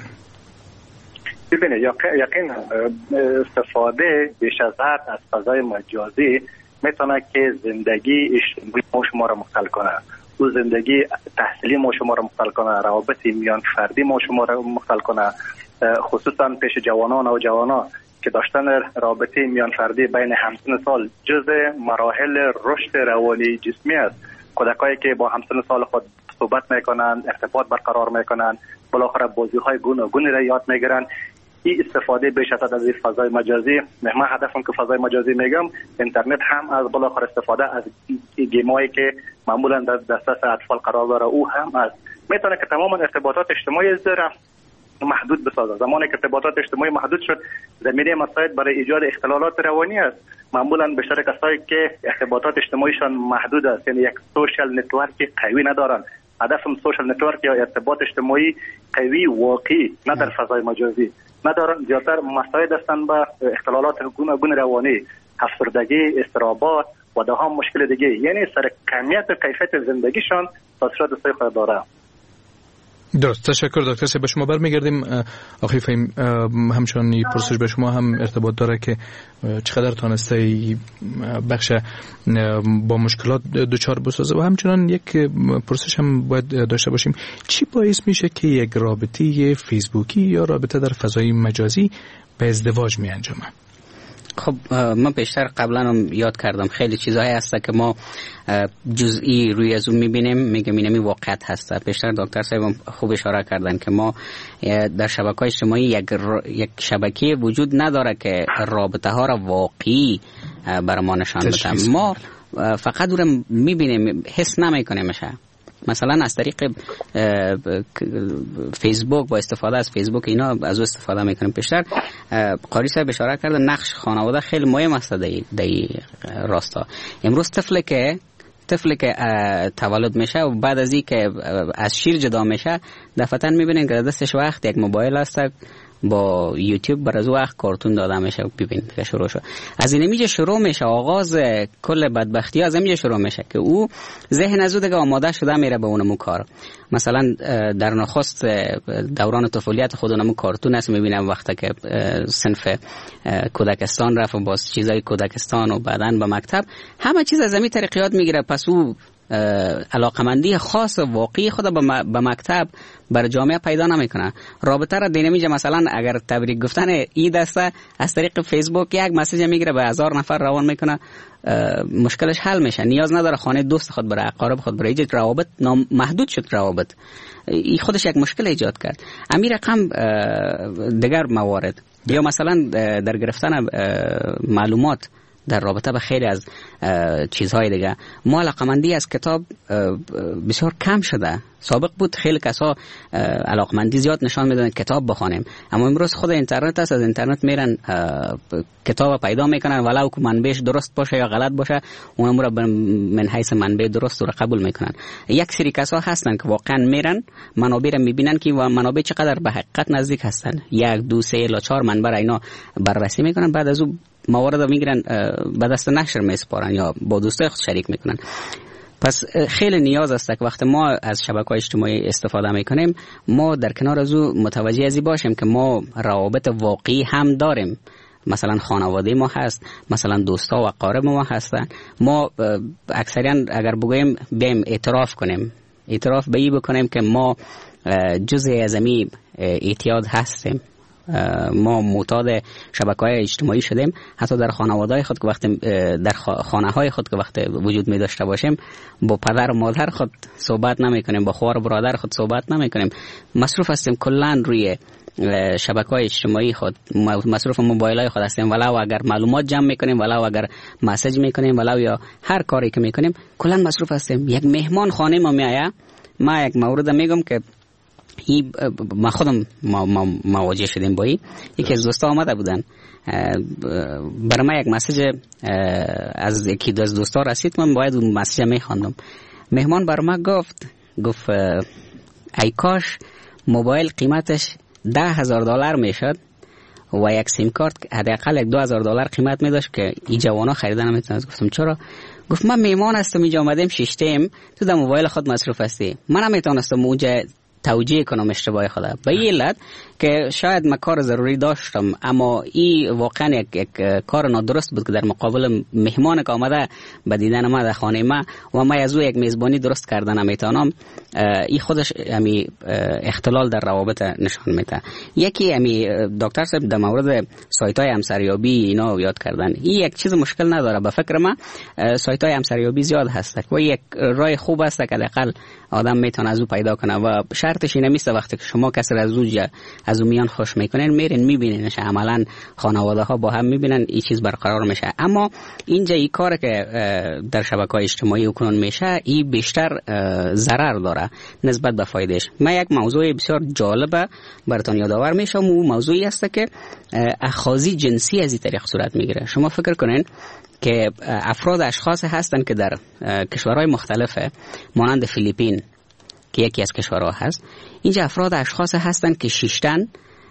ببینید یقین استفاده بیش از حد از فضای مجازی میتونه که زندگی اجتماعی ما شما را مختل کنه، او زندگی تحصیلی ما شما را مختل کنه، روابط میان فردی ما شما را مختل کنه، خصوصا پیش جوانان و جوانا که داشتن رابطه میان فردی بین همسن سال جزء مراحل رشد روانی جسمی است. کودکایی که با همسن سال خود صحبت میکنن، ارتباط برقرار میکنن، بالاخره بازی‌های گوناگونی را یاد میگیرن. این استفاده بیش از حد از فضای مجازی، من هدفم که فضای مجازی میگم اینترنت هم از بالاخره استفاده از گیمایی که معمولا در دسترس اطفال قرار داره او هم از میتونه که تمام ارتباطات اجتماعی را محدود بسازه. زمانی که ارتباطات اجتماعی محدود شد زمینه مساعد برای ایجاد اختلالات روانی است. معمولا بیشتر کسایی که ارتباطات اجتماعیشان محدود است، یعنی یک سوشال نتورک قوی ندارن. هدفم سوشال نتورک یا ارتباط اجتماعی قوی واقعی نه در فضای مجازی ندارن، زیادتر مساعد هستند به اختلالات گوناگون روانی، افسردگی، اضطرابات و ده هم مشکل دیگه، یعنی سر کمیت و کیفیت زندگیشان تاثیرات سوی خود داره. درست. تشکر دکتر صاحب. به شما برمیگردیم. آقای فهیم همچنان این پرسش به شما هم ارتباط داره که چقدر تانسته بخش با مشکلات دچار بسازه و همچنان یک پرسش هم باید داشته باشیم چی باعث میشه که یک رابطه فیسبوکی یا رابطه در فضای مجازی به ازدواج می انجامه؟ خب من بیشتر قبلا هم یاد کردم خیلی چیزایی هسته که ما جزئی روی از اون میبینیم، میگم اینمی واقعیت هسته. بیشتر دکتر صاحب خوب اشاره کردن که ما در شبکه‌های اجتماعی یک شبکه وجود نداره که رابطه ها را واقعی برای ما نشان بده. ما فقط اون رو میبینیم، حس نمیکنیمش. مثلا از طریق فیسبوک با استفاده از فیسبوک اینا از او استفاده میکنیم. پیشتر قاری صاحب اشاره کرده نقش خانواده خیلی مهم است در راستا. امروز طفلی که تولد میشه و بعد از این که از شیر جدا میشه دفعتاً میبینین که دستش وقت یک موبایل هست با یوتیوب بر از وقت کارتون داده میشه و ببینید که شروع شد. از این میجه شروع میشه آغاز کل بدبختی ها از این میجه شروع میشه که او ذهن از او دیگه آماده شده میره به اونمو کار. مثلا در نخست دوران طفولیت خود اونمو کارتون است میبینم وقتی که صنف کودکستان رفت و باز چیزای کودکستان و بعدن به مکتب همه چیز از این طریق یاد میگیره. پس او علاقمندی خاص واقعی خود به مکتب بر جامعه پیدا نمیکنه. رابطه را دینمیجه مثلا اگر تبریک گفتن عید است از طریق فیسبوک یک مسیج میگیره به 1000 نفر روان میکنه، مشکلش حل میشه. نیاز نداره خانه دوست خود برای اقارب خود برای ایجاد روابط محدود شد. روابط این خودش یک مشکل ایجاد کرد. امیر رقم دیگر موارد یا مثلا در گرفتن معلومات در رابطه به خیلی از چیزهای دیگه ما علاقمندی از کتاب بسیار کم شده. سابق بود خیلی کسا علاقمندی زیاد نشان میدن کتاب بخونیم، اما امروز خود اینترنت است، از اینترنت میرن کتاب پیدا میکنن ولو که منبعش درست باشه یا غلط باشه اونم رو من حیث منبع درست رو قبول میکنن. یک سری کسا هستن که واقعا میرن منابع رو میبینن که منابع چقدر به حقیقت نزدیک هستن، 1 2 3 الی 4 منبع اینا بررسی میکنن، بعد از اون موارد رو میگیرن به دست نشر میسپارن یا با دوستای خود شریک میکنن. پس خیلی نیاز است که وقتی ما از شبکه‌های اجتماعی استفاده میکنیم ما در کنار از او متوجه ازی باشیم که ما روابط واقعی هم داریم. مثلا خانواده ما هست، مثلا دوستا و اقارب ما هستن. ما اکثرا اگر بگویم بیم اعتراف کنیم، اعتراف به این بکنیم که ما جزء از این اعتیاد هستیم، ما معتاد شبکه‌های اجتماعی شدیم. حتی در خانواده‌های خود که وقتی در خانه‌های خود که وقتی وجود می داشته باشیم با پدر و مادر خود صحبت نمی‌کنیم، با خواهر و برادر خود صحبت نمی‌کنیم، مصروف هستیم کلاً روی شبکه‌های اجتماعی خود، مصروف موبایل‌های خود هستیم، ولو اگر معلومات جمع می‌کنیم، ولو اگر مسیج می‌کنیم، ولو یا هر کاری که می‌کنیم کلاً مصروف هستیم. یک مهمان خانه ما میآید، ما یک مورد میگم که ما خودم مواجه شدیم با این. یکی از دوستا آمده بودن برای ما یک مسیج از یکی از دوستا رسید، من باید اون مسیج میخواندم. مهمان برای ما گفت ای کاش موبایل قیمتش $10,000 میشد و یک سیم کارت حداقل $2,000 قیمت میداشت که این جوانا خریدن نمیتونن. گفتم چرا؟ گفت من میهمان هستم اینجا آمدیم شیشتیم، تو در موبایل خود مصروف هستی، من نمیتونستم اونجا توجیه کنم اشتباه خدا. به این علت که شاید من کار ضروری داشتم، اما این واقعا یک کار نادرست بود که در مقابل مهمان که آمده به دیدن ما در خانه ما و ما از او یک میزبانی درست کردن نمیتونم. این خودش امی اختلال در روابط نشان میده. یکی امی دکتر صاحب در مورد سایت های همسریابی اینا یاد کردن. این یک چیز مشکل نداره، به فکر من سایت های همسریابی زیاد هست و یک راه خوب است که حداقل آدم میتونه از او پیدا کنه و شرطش اینه نیست وقتی که شما کسی از اون میان خوش میکنین میرین میبینینش، عملا خانواده ها با هم میبینن این چیز برقرار میشه. اما اینجا این کار که در شبکه‌های اجتماعی کنون میشه این بیشتر ضرر داره نسبت به فایدهش. من یک موضوع بسیار جالب براتون یادآور میشم، اون موضوعی است که اخاذی جنسی از این طریق صورت میگیره. شما فکر کنین که افراد اشخاص هستن که در کشورهای مختلفه مانند فیلیپین که یکی از کشورها هست، اینجا افراد اشخاص هستن که شیشتن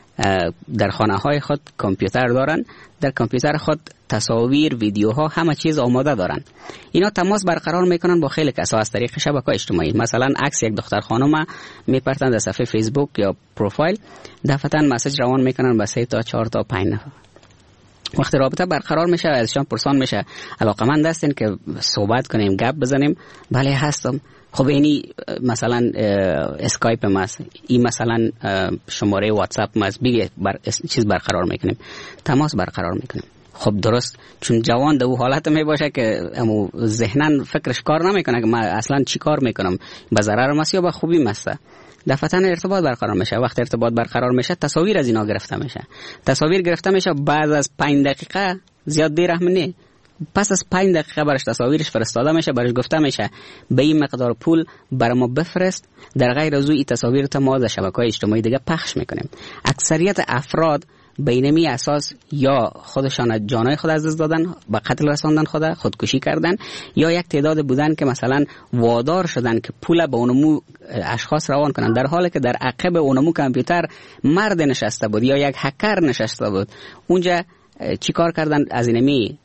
در خانه های خود کامپیوتر دارن، در کامپیوتر خود تصاویر، ویدیوها، همه چیز آماده دارن. اینا تماس برقرار میکنن با خیلی کسا از طریق شبکه اجتماعی. مثلا عکس یک دختر خانم میپرتن در صفحه فیسبوک یا پروفایل، دفعتاً مسیج روان میکنن به 3 تا 4 تا 5 نفر. وقتی رابطه برقرار میشه ازشان پرسان میشه علاقمند هستین که صحبت کنیم، گپ بزنیم؟ بله هستم. خب اینی مثلا اسکایپ ماست، این مثلا شماره واتساپ ماست، بگه چیز برقرار میکنیم، تماس برقرار میکنیم. خب درست، چون جوان در او حالت می باشه که امو ذهنن فکرش کار نمیکنه که من اصلا چی کار میکنم، به ضرر ماست یا به خوبی ماست. دفعتاً ارتباط برقرار میشه. وقتی ارتباط برقرار میشه تصاویر از اینا گرفته میشه. تصاویر گرفته میشه بعد از 5 دقیقه، زیاد دیر هم نه، پس از 5 دقیقه برش تصاویرش فرستاده میشه، برش گفته میشه به این مقدار پول برای ما بفرست. در غیر از این تصاویر تا ما در شبکه‌های اجتماعی دیگه پخش میکنیم. اکثریت افراد بینمی اساس یا خودشان جانای خود از دست دادن، به قتل رساندن خود، خودکشی کردن، یا یک تعداد بودن که مثلا وادار شدن که پول به اونمو اشخاص روان کنن، در حالی که در عقب اونمو کامپیوتر مرد نشسته بود یا یک هکر نشسته بود. اونجا چی کار کردن؟ از اینمی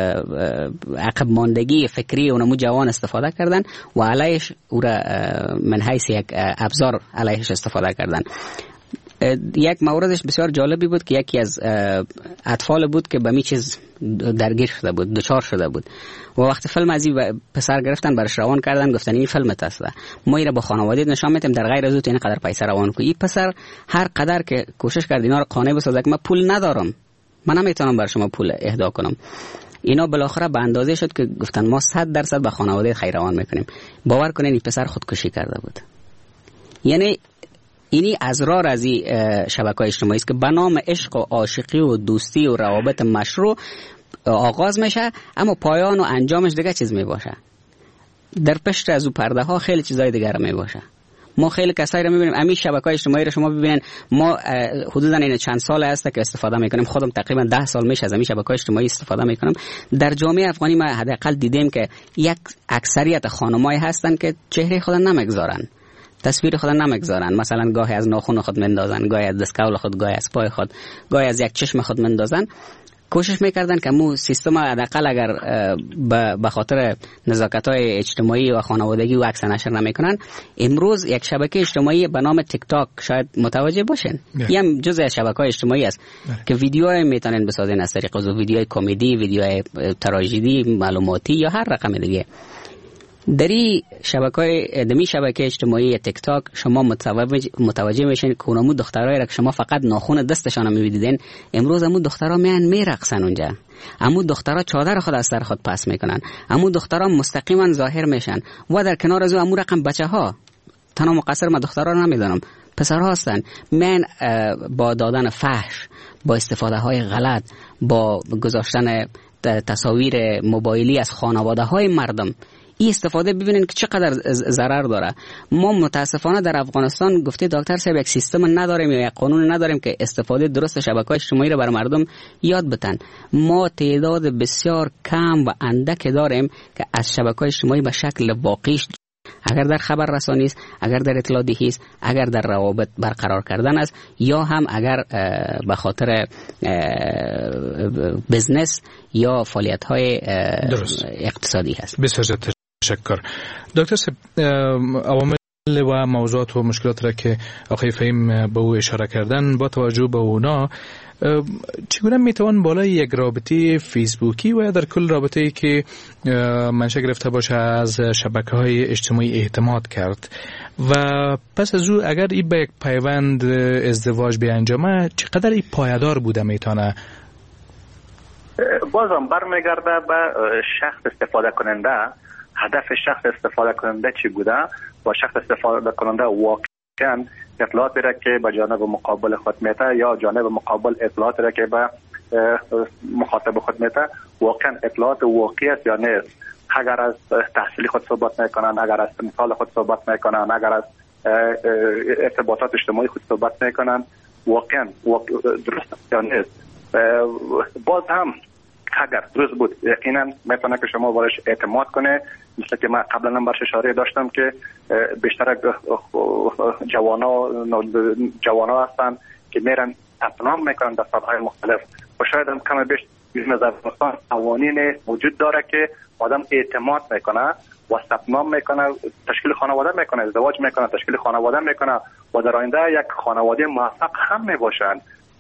عقب ماندگی فکری اونمو جوان استفاده کردن و علیهش او را من حیث یک ابزار علیهش استفاده کردن. یک موردش بسیار جالبی بود که یکی از اطفال بود که به می چیز درگیر شده بود، دچار شده بود و وقتی فیلم از این پسر گرفتن برش روان کردن، گفتن این فیلمت است، ما این را با خانواده نشان میدیم، در غیر از تو این قدر پیسه روان کو. این پسر هر قدر که کوشش کرد اینا رو قانع بسازه که من پول ندارم، من نمیتونم بر شما پول اهدا کنم، اینا بالاخره به اندازه شد که گفتن ما 100% به خانواده خیروان میکنیم. باور کنین این پسر خودکشی کرده بود. یعنی اینی ازرار از این شبکه‌های اجتماعی است که به نام عشق و عاشقی و دوستی و روابط مشروع آغاز میشه، اما پایان و انجامش دیگه چیز میباشه. در پشت از اون پرده ها خیلی چیزای دیگر میباشه. ما خیلی کسایی رو میبینیم، همین شبکه‌های اجتماعی رو شما ببینید، ما حدوداً این چند سال هست که استفاده میکنیم، خودم تقریبا 10 سال میشه از همین شبکه‌های اجتماعی استفاده میکنم. در جامعه افغانی ما حداقل دیدیم که یک اکثریت خانمایی هستن که چهره خود نمیگذارن، تصویر خود نمیگذارن، مثلا گاهی از ناخن خود مندازن، گاهی از دستکول خود، گاهی از پای خود، گاهی از یک چشم خود مندازن. کوشش میکردن که مو سیستم حداقل اگر به خاطر نزاکت‌های اجتماعی و خانوادگی و عکس نشر نمیکنن، امروز یک شبکه اجتماعی به نام تیک تاک شاید متوجه باشین، یه هم جزء از شبکه‌های اجتماعی است که ویدیوهای میتونن بسازین از طریق ویدیوهای کمدی، ویدیوهای تراژدی، معلوماتی یا هر رقم دیگه. دری شبکه اجتماعی تیک تاک شما متوجه میشین که اونمو دخترایی را که شما فقط ناخن دستشان می‌دیدین، امروز امو دخترها میان میرقصن اونجا. امو دخترها چادر خود از سر خود پس میکنن، امو دخترها مستقیما ظاهر میشن و در کنار از امو رقم بچه‌ها، تنها مقصر ما دخترها نمیدونم، پسرها هستن، من با دادن فحش، با استفاده های غلط، با گذاشتن تصاویر موبایلی از خانواده های مردم، این استفاده ببینین که چقدر ضرر داره. ما متاسفانه در افغانستان گفته دکتر صاحب یک سیستم نداریم یا یک قانون نداریم که استفاده درست شبکه‌های اجتماعی را بر مردم یاد بدن. ما تعداد بسیار کم و اندک داریم که از شبکه‌های اجتماعی به شکل واقعیش، اگر در خبر رسانی است، اگر در اطلاع دهی است، اگر در روابط برقرار کردن است، یا هم اگر به خاطر بزنس یا فعالیت‌های اقتصادی هست. بسیار تشکر. دکتر صاحب، عوامل و موضوعات و مشکلات را که آقای فهیم به او اشاره کردن، با توجه به اونا چگونه میتوان بالای یک رابطه فیسبوکی و در کل رابطه‌ای که منشأ گرفته باشه از شبکه‌های اجتماعی اعتماد کرد و پس از او اگر این به یک پیوند ازدواج بیانجامه چقدر این پایدار بوده میتونه؟ بازم برمیگرده به شخص استفاده کننده. هدف شخص استفاده کننده چی بوده و شخص استفاده کننده واقعا اطلاعاتی را که به جانب مقابل خود میته یا جانب مقابل اطلاعاتی را که به مخاطب خود میته واقعا اطلاعات واقعی است یا نیست. اگر از تحصیلی خود صحبت میکنن، اگر از مثال خود صحبت میکنن، اگر از ارتباطات اجتماعی خود صحبت میکنن، واقعا درست است یا نیست. باز هم اگر درست بود یقینا میتونه که شما بارش اعتماد کنه، مثل که من قبلا هم برش اشاره داشتم که بیشتر جوانا هستن که میرن اپنام میکنن در سالهای مختلف و شاید هم کم بیش از افغانستان قوانین وجود داره که آدم اعتماد میکنه و ثبتنام میکنه، تشکیل خانواده میکنه، ازدواج میکنه، تشکیل خانواده میکنه و در آینده یک خانواده موفق هم میباشن.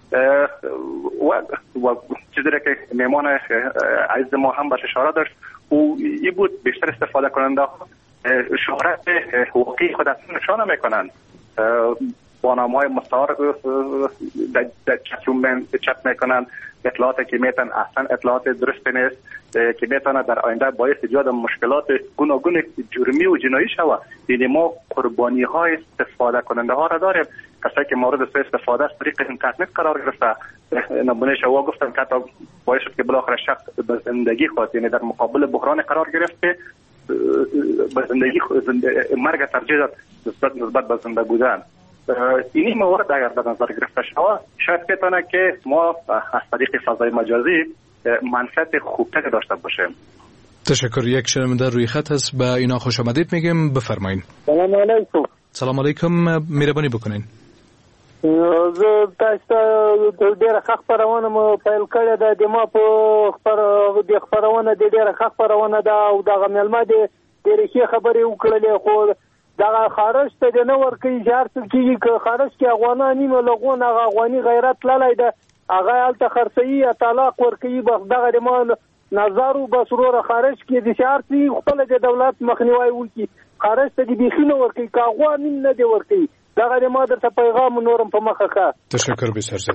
و چیزی را که میمان عزیز ما هم باش اشاره داشت او ای بود بیشتر استفاده کننده شهرت حقوقی خود اصلا نشان میکنن، با نامهای مستعار در چت میکنن اطلاعاتی که میتن اصلا اطلاعات درست نیست که میتونه در آینده باعث ایجاد مشکلات گوناگون جرمی و جنایی شود. یعنی ما قربانی های استفاده کننده ها را داریم، کسایی که مورد سوء استفاده از طریق اینترنت قرار گرفته. نمونه شما گفتم که حتی باعث شد که بالاخره شخص به زندگی خود، یعنی در مقابل بحران قرار گرفته، به زندگی مرگ ترجیح داد نسبت به زنده بودن. اینی موارد اگر به نظر گرفته شود شاید بتونه که ما از طریق فضای مجازی منفعت خوبتری داشته باشیم. تشکر. یک شنونده روی خط هست، به اینا خوش آمدید میگم، بفرمایید. سلام علیکم. سلام علیکم، مهربانی بکنین. زه تاسو ته ډیره ښه خپرونه مو پیل کړې ده، د ما په خپرونه د ډیره ښه خپرونه ده او دغه مېلمه د ډېرې ښې خبرې وکړلې، خو دغه خارج ته د نه ورکوي چې هر څه کېږي که خارج کې افغانان نیمه لغون هغه افغاني غیرت تللی ده، هغه هلته خرڅوي یا طلاق ورکوي. بس دغه د ما نظر و بس وروره خارج کې د چې هر څه خپله د دولت مخنیوی وکړي، خارج ته د بیخي نه ورکوي، که افغان نه دی ورکوي. دغه د ما درته پیغام نورم په مخه ښه. تشکر بسیار زیاد.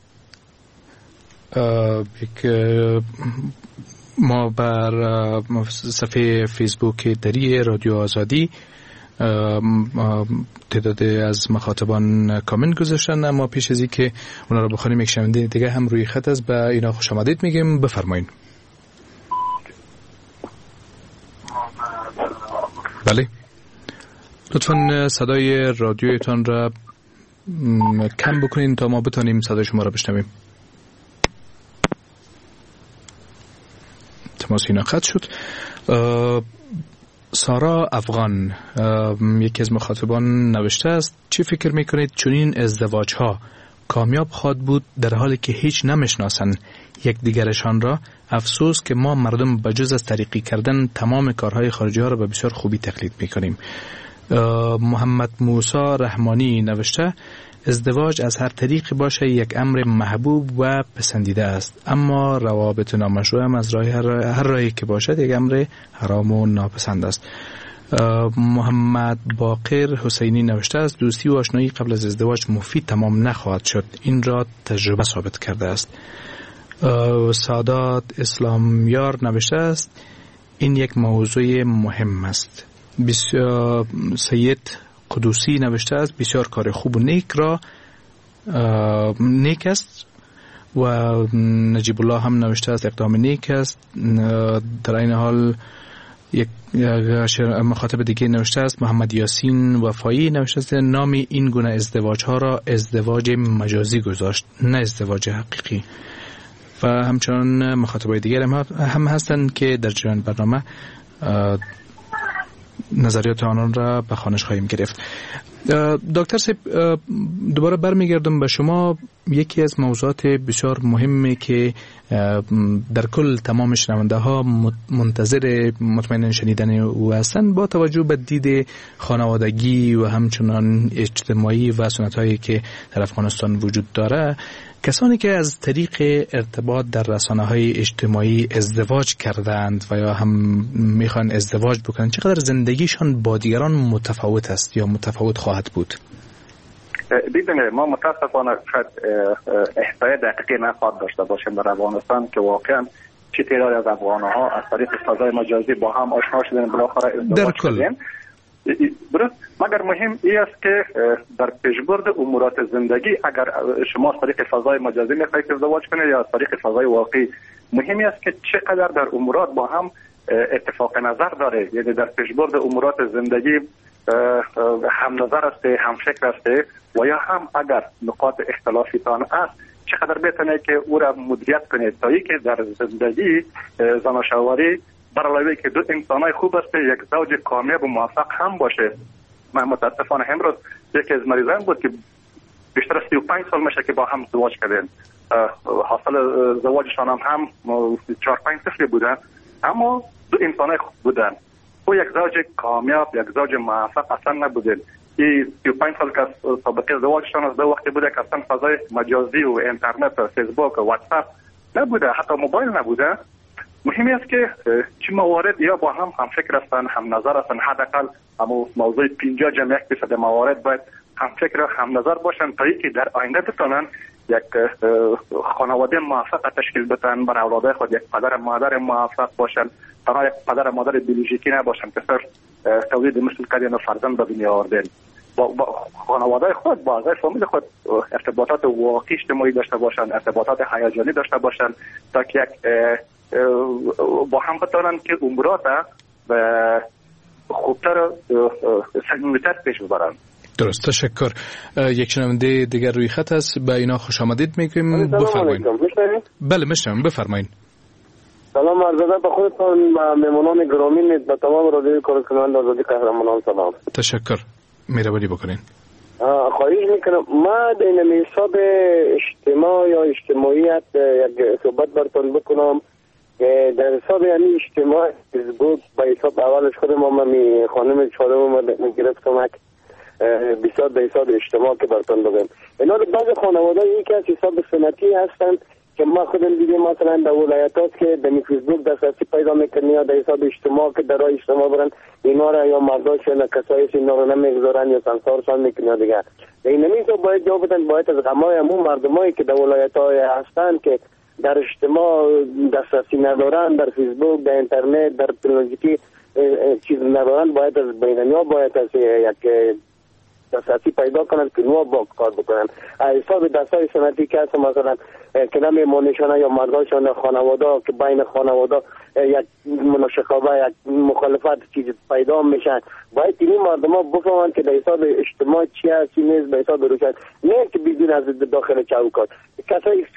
ما بر صفحه فیسبوک دری رادیو آزادی تعداد از مخاطبان کامنت گذاشتن، اما پیش از این که اونا رو بخونیم یک شنونده دیگه هم روی خط است، به اینا خوش آمدید میگیم، بفرمایید. بله، لطفاً صدای رادیویتان را کم بکنین تا ما بتونیم صدای شما را بشنویم. تماس اینا قطع شد. سارا افغان، یکی از مخاطبان نوشته است: چی فکر میکنید چنین ازدواج ها کامیاب خواهد بود در حالی که هیچ نمیشناسند یکدیگرشان را. افسوس که ما مردم بجز از طریقی کردن تمام کارهای خارجی ها را به بسیار خوبی تقلید میکنیم. محمد موسی رحمانی نوشته ازدواج از هر طریقی باشه یک امر محبوب و پسندیده است، اما روابط نامشروع هم از هر راهی که باشد یک امر حرام و ناپسند است. محمد باقر حسینی نوشته است دوستی و آشنایی قبل از ازدواج مفید تمام نخواهد شد، این را تجربه ثابت کرده است. سادات اسلامیار نوشته است این یک موضوع مهم است. سید قدوسی نوشته است بسیار کار خوب و نیک است. و نجیب الله هم نوشته است اقدام نیک است. در این حال یک مخاطب دیگه نوشته است محمد یاسین وفایی نوشته است نام این گونه ازدواج ها را ازدواج مجازی گذاشت، نه ازدواج حقیقی. و همچنان مخاطبای دیگر هم هستند که در جریان برنامه نظریات آنان را به خوانش خواهیم گرفت. دکتر صاحب دوباره برمیگردم به شما. یکی از موضوعات بسیار مهمی که در کل تمام شنونده ها منتظر مطمئنا شنیدن او هستند با توجه به دید خانوادگی و همچنان اجتماعی و سنت هایی که در افغانستان وجود داره، کسانی که از طریق ارتباط در رسانه‌های اجتماعی ازدواج کردند و یا هم میخوان ازدواج بکنند چقدر زندگیشان با دیگران متفاوت است یا متفاوت خواهد بود؟ دیدن ما متاسفانه احصایه دقیقی نخواهد داشته باشیم در افغانستان که واقعا چه تعداد از افغان‌ها از طریق فضای مجازی با هم آشنا شدن بالاخره ازدواج کردن. درست، مگر مهم این است که در پیشبرد امورات زندگی اگر شما از طریق فضای مجازی میخواهید ازدواج کنید یا از طریق فضای واقعی، مهمی است که چقدر در امورات با هم اتفاق نظر داره، یعنی در پیشبرد امورات زندگی هم نظر است، هم فکر است و یا هم اگر نقاط اختلافیتان است چقدر بهتره که او را مدیریت کنید تا اینکه در زندگی زناشویی برای که دو انسانای خوب است یک زوج کامیاب و موفق هم باشه. من متاسفانه امروز یکی از مریضان بود که بیشتر از 35 سال میشه که با هم ازدواج کردن، حاصل زواجشان هم 4-5 طفلی بودن، اما دو انسانای خوب بودن. او یک زوج کامیاب، یک زوج موفق اصلا نبودن. این 35 سال که سابقه ازدواجشان از دو وقتی بوده که اصلا فضای مجازی و اینترنت و فیسبوک و واتساپ نبوده، حتی موبایل نبوده. مهمی است که چه موارد یا با هم فکر هستن، هم نظر هستن، حداقل اما موضوع 50% موارد باید هم فکر و هم نظر باشن تا اینکه در آینده بتونن یک خانواده موفق تشکیل بدن برای اولاد خود، یک پدر مادر موفق باشن، تنها یک پدر مادر بیولوژیکی نباشن که صرف تولید مثل کردن و فرزند به دنیا آوردن. با خانواده خود، با اعضای فامیل خود ارتباطات واقعی اجتماعی داشته باشن، ارتباطات هیجانی داشته باشن تا که یک با هم بتونن که امورات به خوبتر و صمیمیتر پیش ببرن. درست، تشکر. یک شنونده دیگر روی خط است، به اینا خوش آمدید میگیم. بفرمایید. بله میشنوم، بفرمایید. سلام عرض ادب به خودتان و مهمانان گرامی، به تمام رادیوی کارشناسان آزادی قهرمانان سلام. تشکر، مهربانی بکنین. خواهش میکنم ما در حساب اجتماع یا اجتماعیت یک صحبت براتون بکنم. در حساب یعنی اجتماع فیسبوک به حساب اولش خودم می خانم چهارم گرفتم بسیار به حساب اجتماع که براتون بگم. اینا بعض خانواده یکی از حساب سنتی هستند که ما خودم دیدیم مثلا در ولایتات که در فیسبوک دسترسی پیدا میکنن یا در حساب اجتماع که در اجتماع برن اینا را یا مرداشون کسایی اینا رو نمیگذارن یا سانسورشان میکنن دیگه. این نمیشه باید جواب بدن، باید از غمای همون مردمایی که در ولایت‌های هستن که در اجتماع دسترسی ندارن، در فیسبوک، در اینترنت، در تکنولوژی چیز ندارن، باید از بین‌المللی باید از یک دسترسی پیدا کنن که نوع با کار بکنن. حساب دستای سنتی که هست مثلا که نمیمونشان یا مرداشان خانواده که بین خانواده یک مناشقه یک مخالفت چیز پیدا میشن، باید این مردم ها بفهمن که در حساب اجتماع چی هست چی نیست، به حساب روشن نه که بدون از داخل چوکات. کسایی که از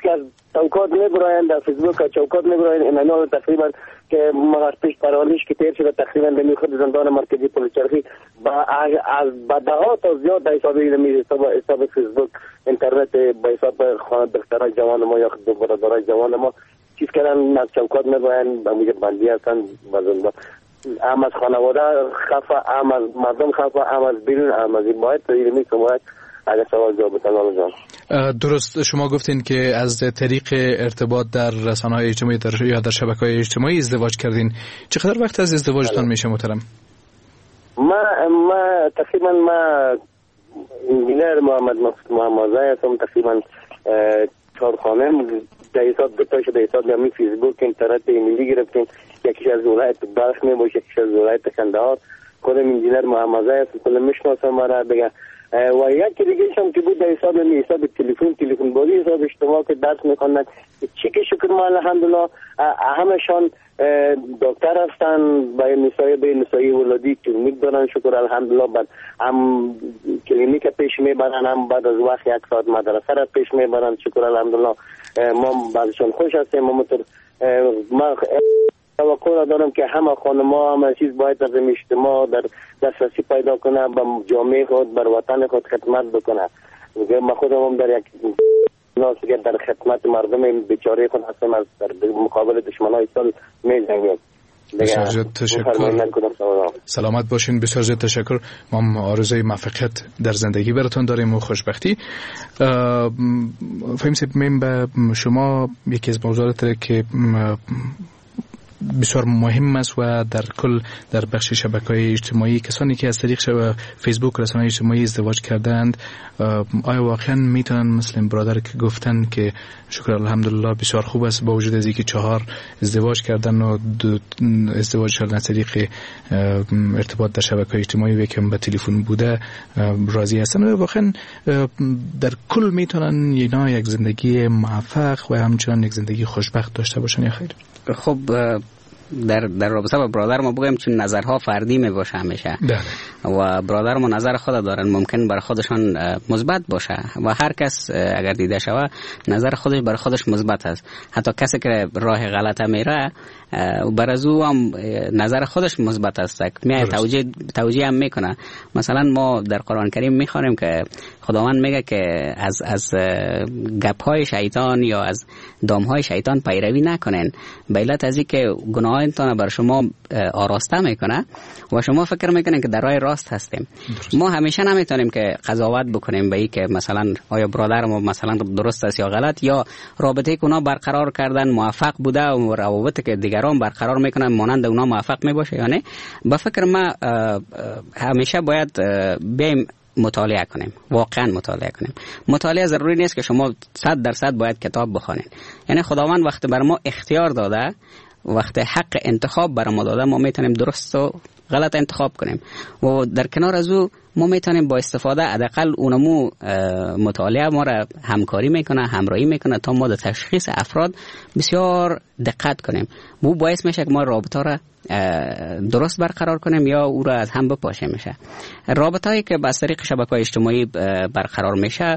چوکات میبراین در فیسبوک چوکات میبراین اینا تقریبا که مگر پیش پرانیش که تیر شده تقریبا به خود زندان مرکزی پلیس چرخی از بدها تا زیاد در حساب فیسبوک اینترنت به حساب خانه دخترای جوان ما یا دو برادرای جوان ما چیز کردن از چوکات میبراین به موجب بندی هستن به زندان. هم از خانواده خفه، هم از مردم خفه، هم از بیرون، هم از این باید تغییر که باید اگر سوال جواب بتنال جان. درست شما گفتین که از طریق ارتباط در رسانه‌های اجتماعی یا در شبکه‌های اجتماعی ازدواج کردین. چقدر وقت از ازدواجتان میشه محترم؟ ما تقریبا انجینر محمد محمدزی هستم. تقریبا 4 خانه در حساب دو تاش در حساب همین فیسبوک اینترنت ایمیلی گرفتیم. یکیش از ولایت بلخ میباشه، یکیش از ولایت کندهار. خودم انجینر محمدزی هستم، کلا میشناسم مرا دیگه. و یکی دیگه هم که بود در حساب تلفن بازی حساب اجتماع که درس میخوندن. چی که شکر ما الحمدلله همشان دکتر هستن، به نسایی ولادی کلینیک دارن شکر الحمدلله. بعد هم کلینیک پیش میبرن، هم بعد از وقت 1 ساعت مدرسه را پیش میبرن شکر الحمدلله. ما بعضشون خوش هستیم. ما توقع دارم که همه خانم‌ها همه چیز باید در اجتماع در دسترسی پیدا کنه، به جامعه خود بر وطن خود خدمت بکنه. من خودم هم در یک ناسگه در خدمت مردم بیچاره خود هستم، از در مقابل دشمنای سال می‌جنگم. بسیار زیاد تشکر. سلامت باشین. بسیار زیاد تشکر. ما آرزوی موفقیت در زندگی براتون داریم و خوشبختی. فهم سپمیم به شما یکی از موضوعات که بسیار مهم است و در کل در بخش شبکه‌های اجتماعی کسانی که از طریق فیسبوک رسانه‌های اجتماعی ازدواج کردند، آیا واقعا میتونن مثل برادر که گفتن که شکر الحمدلله بسیار خوب است با وجود از اینکه 4 ازدواج کردن و 2 ازدواج کردن از طریق ارتباط در شبکه‌های اجتماعی و یکم به تلفن بوده راضی هستن، واقعا در کل میتونن اینا یک زندگی موفق و همچنان یک زندگی خوشبخت داشته باشن یا خیر؟ خب در رابطه با برادر ما بگم چون نظرها فردی می باشه همیشه و برادر ما نظر خود دارن، ممکن برای خودشان مثبت باشه و هر کس اگر دیده شوه نظر خودش برای خودش مثبت است. حتی کسی که راه غلطه میره برای او هم نظر خودش مثبت است، میای توجیه هم میکنه. مثلا ما در قرآن کریم میخوانیم که خداوند میگه که از گپ‌های شیطان یا از دام‌های شیطان پیروی نکنین، به علت از اینکه گناهانتان بر شما آراسته میکنه و شما فکر میکنین که در راه راست هستیم. ما همیشه نمیتونیم که قضاوت بکنیم به این که مثلا آیا برادر ما مثلا درست است یا غلط، یا رابطه که اونا برقرار کردن موفق بوده و روابط که دیگران برقرار میکنن مانند اونا موفق میباشه یا نه. به فکر ما همیشه باید بیم مطالعه کنیم، واقعا مطالعه کنیم. مطالعه ضروری نیست که شما 100% باید کتاب بخونین. یعنی خداوند وقت بر ما اختیار داده، وقت حق انتخاب بر ما داده، ما میتونیم درست و غلط انتخاب کنیم و در کنار از او ما میتونیم با استفاده حداقل اونمو مطالعه ما را همکاری میکنه، همراهی میکنه تا ما در تشخیص افراد بسیار دقت کنیم. و باعث میشه که ما رابطه را درست برقرار کنیم یا او را از هم بپاشه میشه. رابطه‌ای که با طریق شبکه‌های اجتماعی برقرار میشه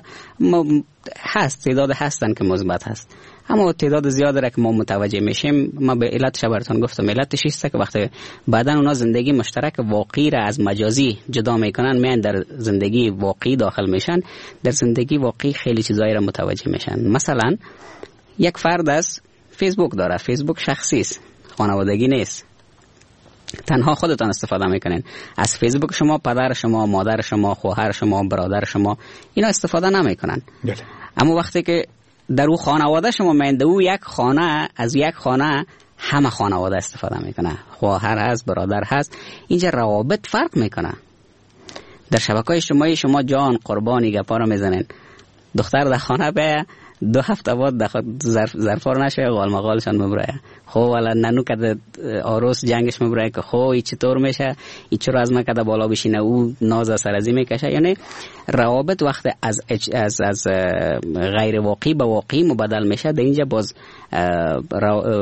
هست، تعداد هستن که مثبت هست، اما تعداد زیاد را که ما متوجه میشیم. ما به علتش براتون گفتم، علتش است که وقتی بعدن اونا زندگی مشترک واقعی را از مجازی جدا میکنن، میان در زندگی واقعی داخل میشن، در زندگی واقعی خیلی چیزایی را متوجه میشن. مثلا یک فرد از فیسبوک داره، فیسبوک شخصی است، خانوادگی نیست، تنها خودتان استفاده میکنین. از فیسبوک شما پدر شما، مادر شما، خواهر شما، برادر شما اینا استفاده نمیکنن. اما وقتی که در او خانواده شما مینده، او یک خانه از یک خانه همه خانواده استفاده میکنه، خواهر هست، برادر هست، اینجا روابط فرق میکنه. در شبکه‌های اجتماعی شما جان قربانی گپا رو میزنین، دختر در خانه به 2 هفته بعد ظرفار نشه غالمغالشان مبره، خب والا ننو کده آروس جنگش مبره که خب ای چطور میشه، ای چرا از من کده بالا بشینه، او ناز سرازی میکشه. یعنی روابط وقت از غیر واقعی به واقعی مبدل میشه، در اینجا باز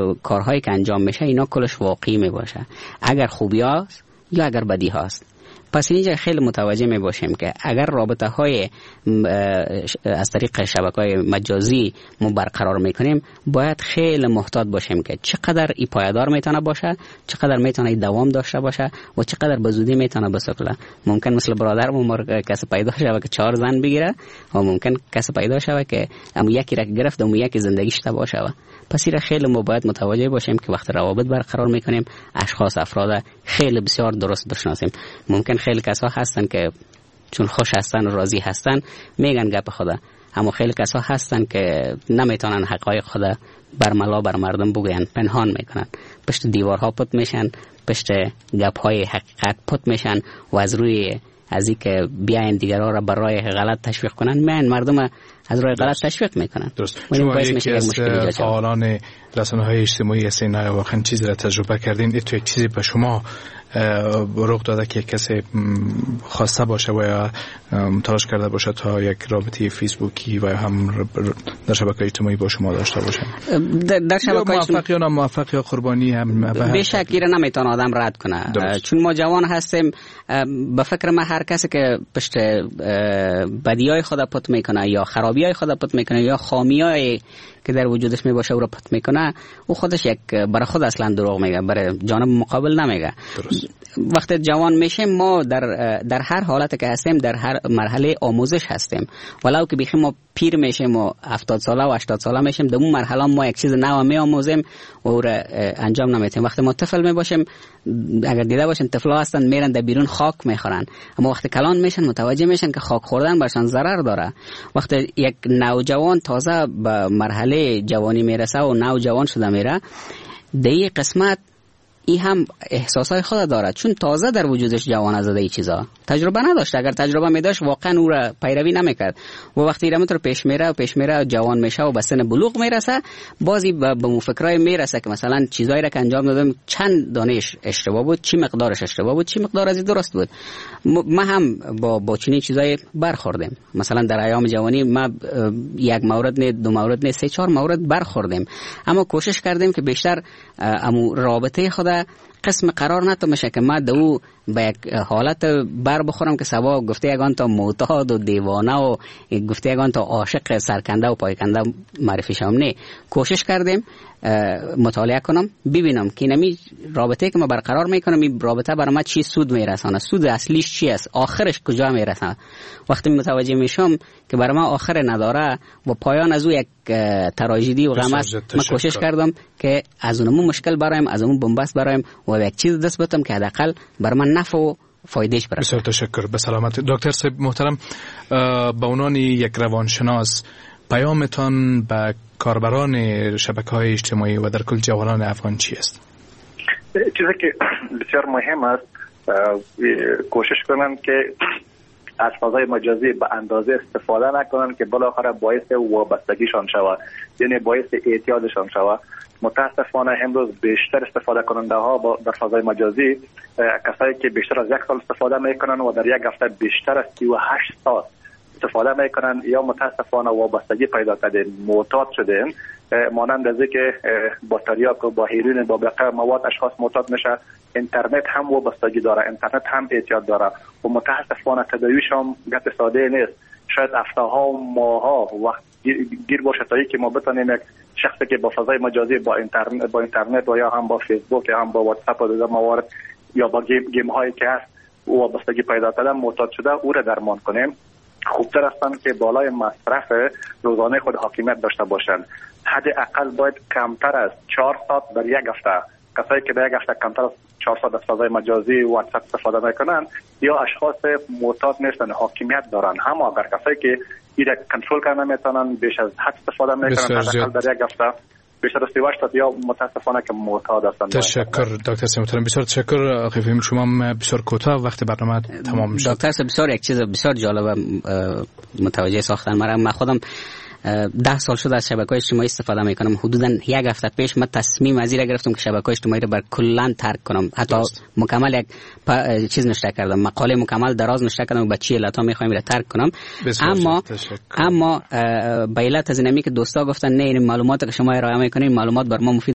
کارهایی که انجام میشه اینا کلش واقعی میباشه، اگر خوبی هست یا اگر بدی هست. پس اینجا خیلی متوجه می باشیم که اگر رابطه های از طریق شبکه‌های مجازی ما برقرار میکنیم باید خیلی محتاط باشیم که چقدر ای پایدار میتونه باشه، چقدر میتونه دوام داشته باشه و چقدر به زودی میتونه بسکله. ممکن مثل برادرم کسی پیدا شوه که 4 زن بگیره و ممکن کسی پیدا شوه که اما یکی را گرفت و یکی زندگیش تباه شوه. پس این خیلی ما باید متوجه باشیم که وقتی روابط برقرار میکنیم افراد خیلی بسیار درست بشناسیم. ممکن خیلی کسا هستن که چون خوش هستن و راضی هستن میگن گپ خدا، اما خیلی کسا هستن که نمیتونن حقایق خدا برملا بر مردم بگوین، پنهان میکنن، پشت دیوارها پت میشن، پشت گپ های حقیقت پت میشن و از روی از این که بیاین دیگرها را برای غلط تشویق کنن میان مردم از راه غلط تشویق میکنن. درست. شما یکی از فعالان رسانه‌های اجتماعی هستین، واقعا چیزی را تجربه کردین؟ تو یک چیزی به شما رخ داده که کسی خواسته باشه و یا تلاش کرده باشه تا یک رابطه فیسبوکی و هم در شبکه اجتماعی با شما داشته باشه؟ در شبکه موفق یا ناموفق یا قربانی هم به شکلی را نمیتونه آدم رد کنه. چون ما جوان هستیم، به فکر ما هر کسی که پشت بدیای خدا پت میکنه یا خرابیای خدا پت میکنه یا خامیای که در وجودش می باشه او را پت میکنه، او خودش یک برای خود اصلا دروغ میگه، برای جانب مقابل نمیگه. وقتی جوان میشیم ما در هر حالت که هستیم در هر مرحله آموزش هستیم، ولو که بخیم ما پیر میشیم و 70 ساله و 80 ساله میشیم، در اون مرحله ما یک چیز نو میآموزیم و او را انجام نمیدیم. وقتی ما طفل میباشیم، اگر دیده باشین طفلا هستن میرن در بیرون خاک میخورن، اما وقتی کلان میشن متوجه میشن که خاک خوردن برشان ضرر داره. وقتی یک نوجوان تازه به مرحله جوانی میرسه و نوجوان شده میره، در این قسمت ای هم احساسای خود داره، چون تازه در وجودش جوان زده ای چیزا تجربه نداشته. اگر تجربه میداشت واقعا او را پیروی نمیکرد و وقتی رمتر پیش میره جوان میشه و به سن بلوغ میرسه، بازی به مفکرای میرسه که مثلا چیزایی را که انجام دادم چند دانش اشتباه بود، چی مقدارش اشتباه بود، چی مقدار از درست بود. ما هم با چنین چیزایی برخوردیم. مثلا در ایام جوانی ما یک مورد نه، 2 مورد نه، 3-4 مورد برخوردیم، اما کوشش کردیم که بیشتر امو رابطه خدا قسم قرار نتمشه که ما دو به یک حالت بر بخورم که سبا گفته یگان تا معتاد و دیوانه و گفته یگان تا عاشق سرکنده و پایکنده معرفی شم. نه، کوشش کردیم مطالعه کنم ببینم که نمی رابطه که ما برقرار میکنم این رابطه برای ما چی سود میرسانه، سود اصلیش چی است، آخرش کجا میرسه. وقتی متوجه میشم که برای ما آخر نداره و پایان از او یک تراژدی و غم است، من کوشش کردم که از اونمون مشکل برایم، از اون بنبست برایم و یک چیز دست بتم که حداقل برای من نفع و فایدهش برسه. بسیار تشکر. به سلامت. دکتر صاحب محترم، به عنوان یک روانشناس پیامتان به کاربران شبکه‌های اجتماعی و در کل جوانان افغان چی است؟ چیزی که بسیار مهم است کوشش کنن که از فضای مجازی به اندازه استفاده نکنن که بالاخره باعث وابستگیشان شود، یعنی باعث اعتیادشان شود. متاسفانه امروز بیشتر استفاده کننده ها در فضای مجازی کسایی که بیشتر از 1 سال استفاده میکنن و در یک هفته بیشتر از 38 ساعت استفاده میکنن، یا متاسفانه وابستگی پیدا کردن، معتاد شدن. مانند از که با تریاک و با هیروین با بقیه مواد اشخاص معتاد میشه. اینترنت هم وابستگی داره، اینترنت هم اعتیاد داره و متاسفانه تداویش هم گپ ساده نیست. شاید هفته ها و ماه ها وقت گیر باشه تا که ما بتونیم یک شخصی که با فضای مجازی با اینترنت و یا هم با فیسبوک یا هم با واتساپ و دیگر موارد یا با گیم هایی که هست وابستگی پیدا کردن، معتاد شده، او را درمان کنیم. خوبتر هستن که بالای مصرف روزانه خود حاکمیت داشته باشن. حد اقل باید کمتر از 4 ساعت در یک هفته. کسایی که در یک هفته کمتر از 4 ساعت از فضای مجازی و واتساپ استفاده میکنن یا اشخاص معتاد نیستن، حاکمیت دارن. هم اگر کسایی که ایره کنترل کردن نمیتونن بیش از حد استفاده میکنن، حداقل در یک هفته بیشتر از 38 یا متاسفانه که معتاد هستن. تشکر دکتر محترم، بسیار تشکر. آقای فهمی شما بسیار کوتاه وقت برنامه تمام شد. دکتر بسیار یک چیز بسیار جالب متوجه ساختن من خودم 10 سال شده از شبکه‌های اجتماعی استفاده میکنم. حدوداً 1 هفته پیش من تصمیم از این گرفتم که شبکه‌های اجتماعی رو بر کلاً ترک کنم. حتی مکمل یک چیز نوشته کردم، مقاله مکمل دراز نوشته کردم با چی علتا میخوایم رو ترک کنم. اما به علت از اینمی که دوستا گفتن نه این معلوماتی که شما ارائه میکنین معلومات بر ما مفید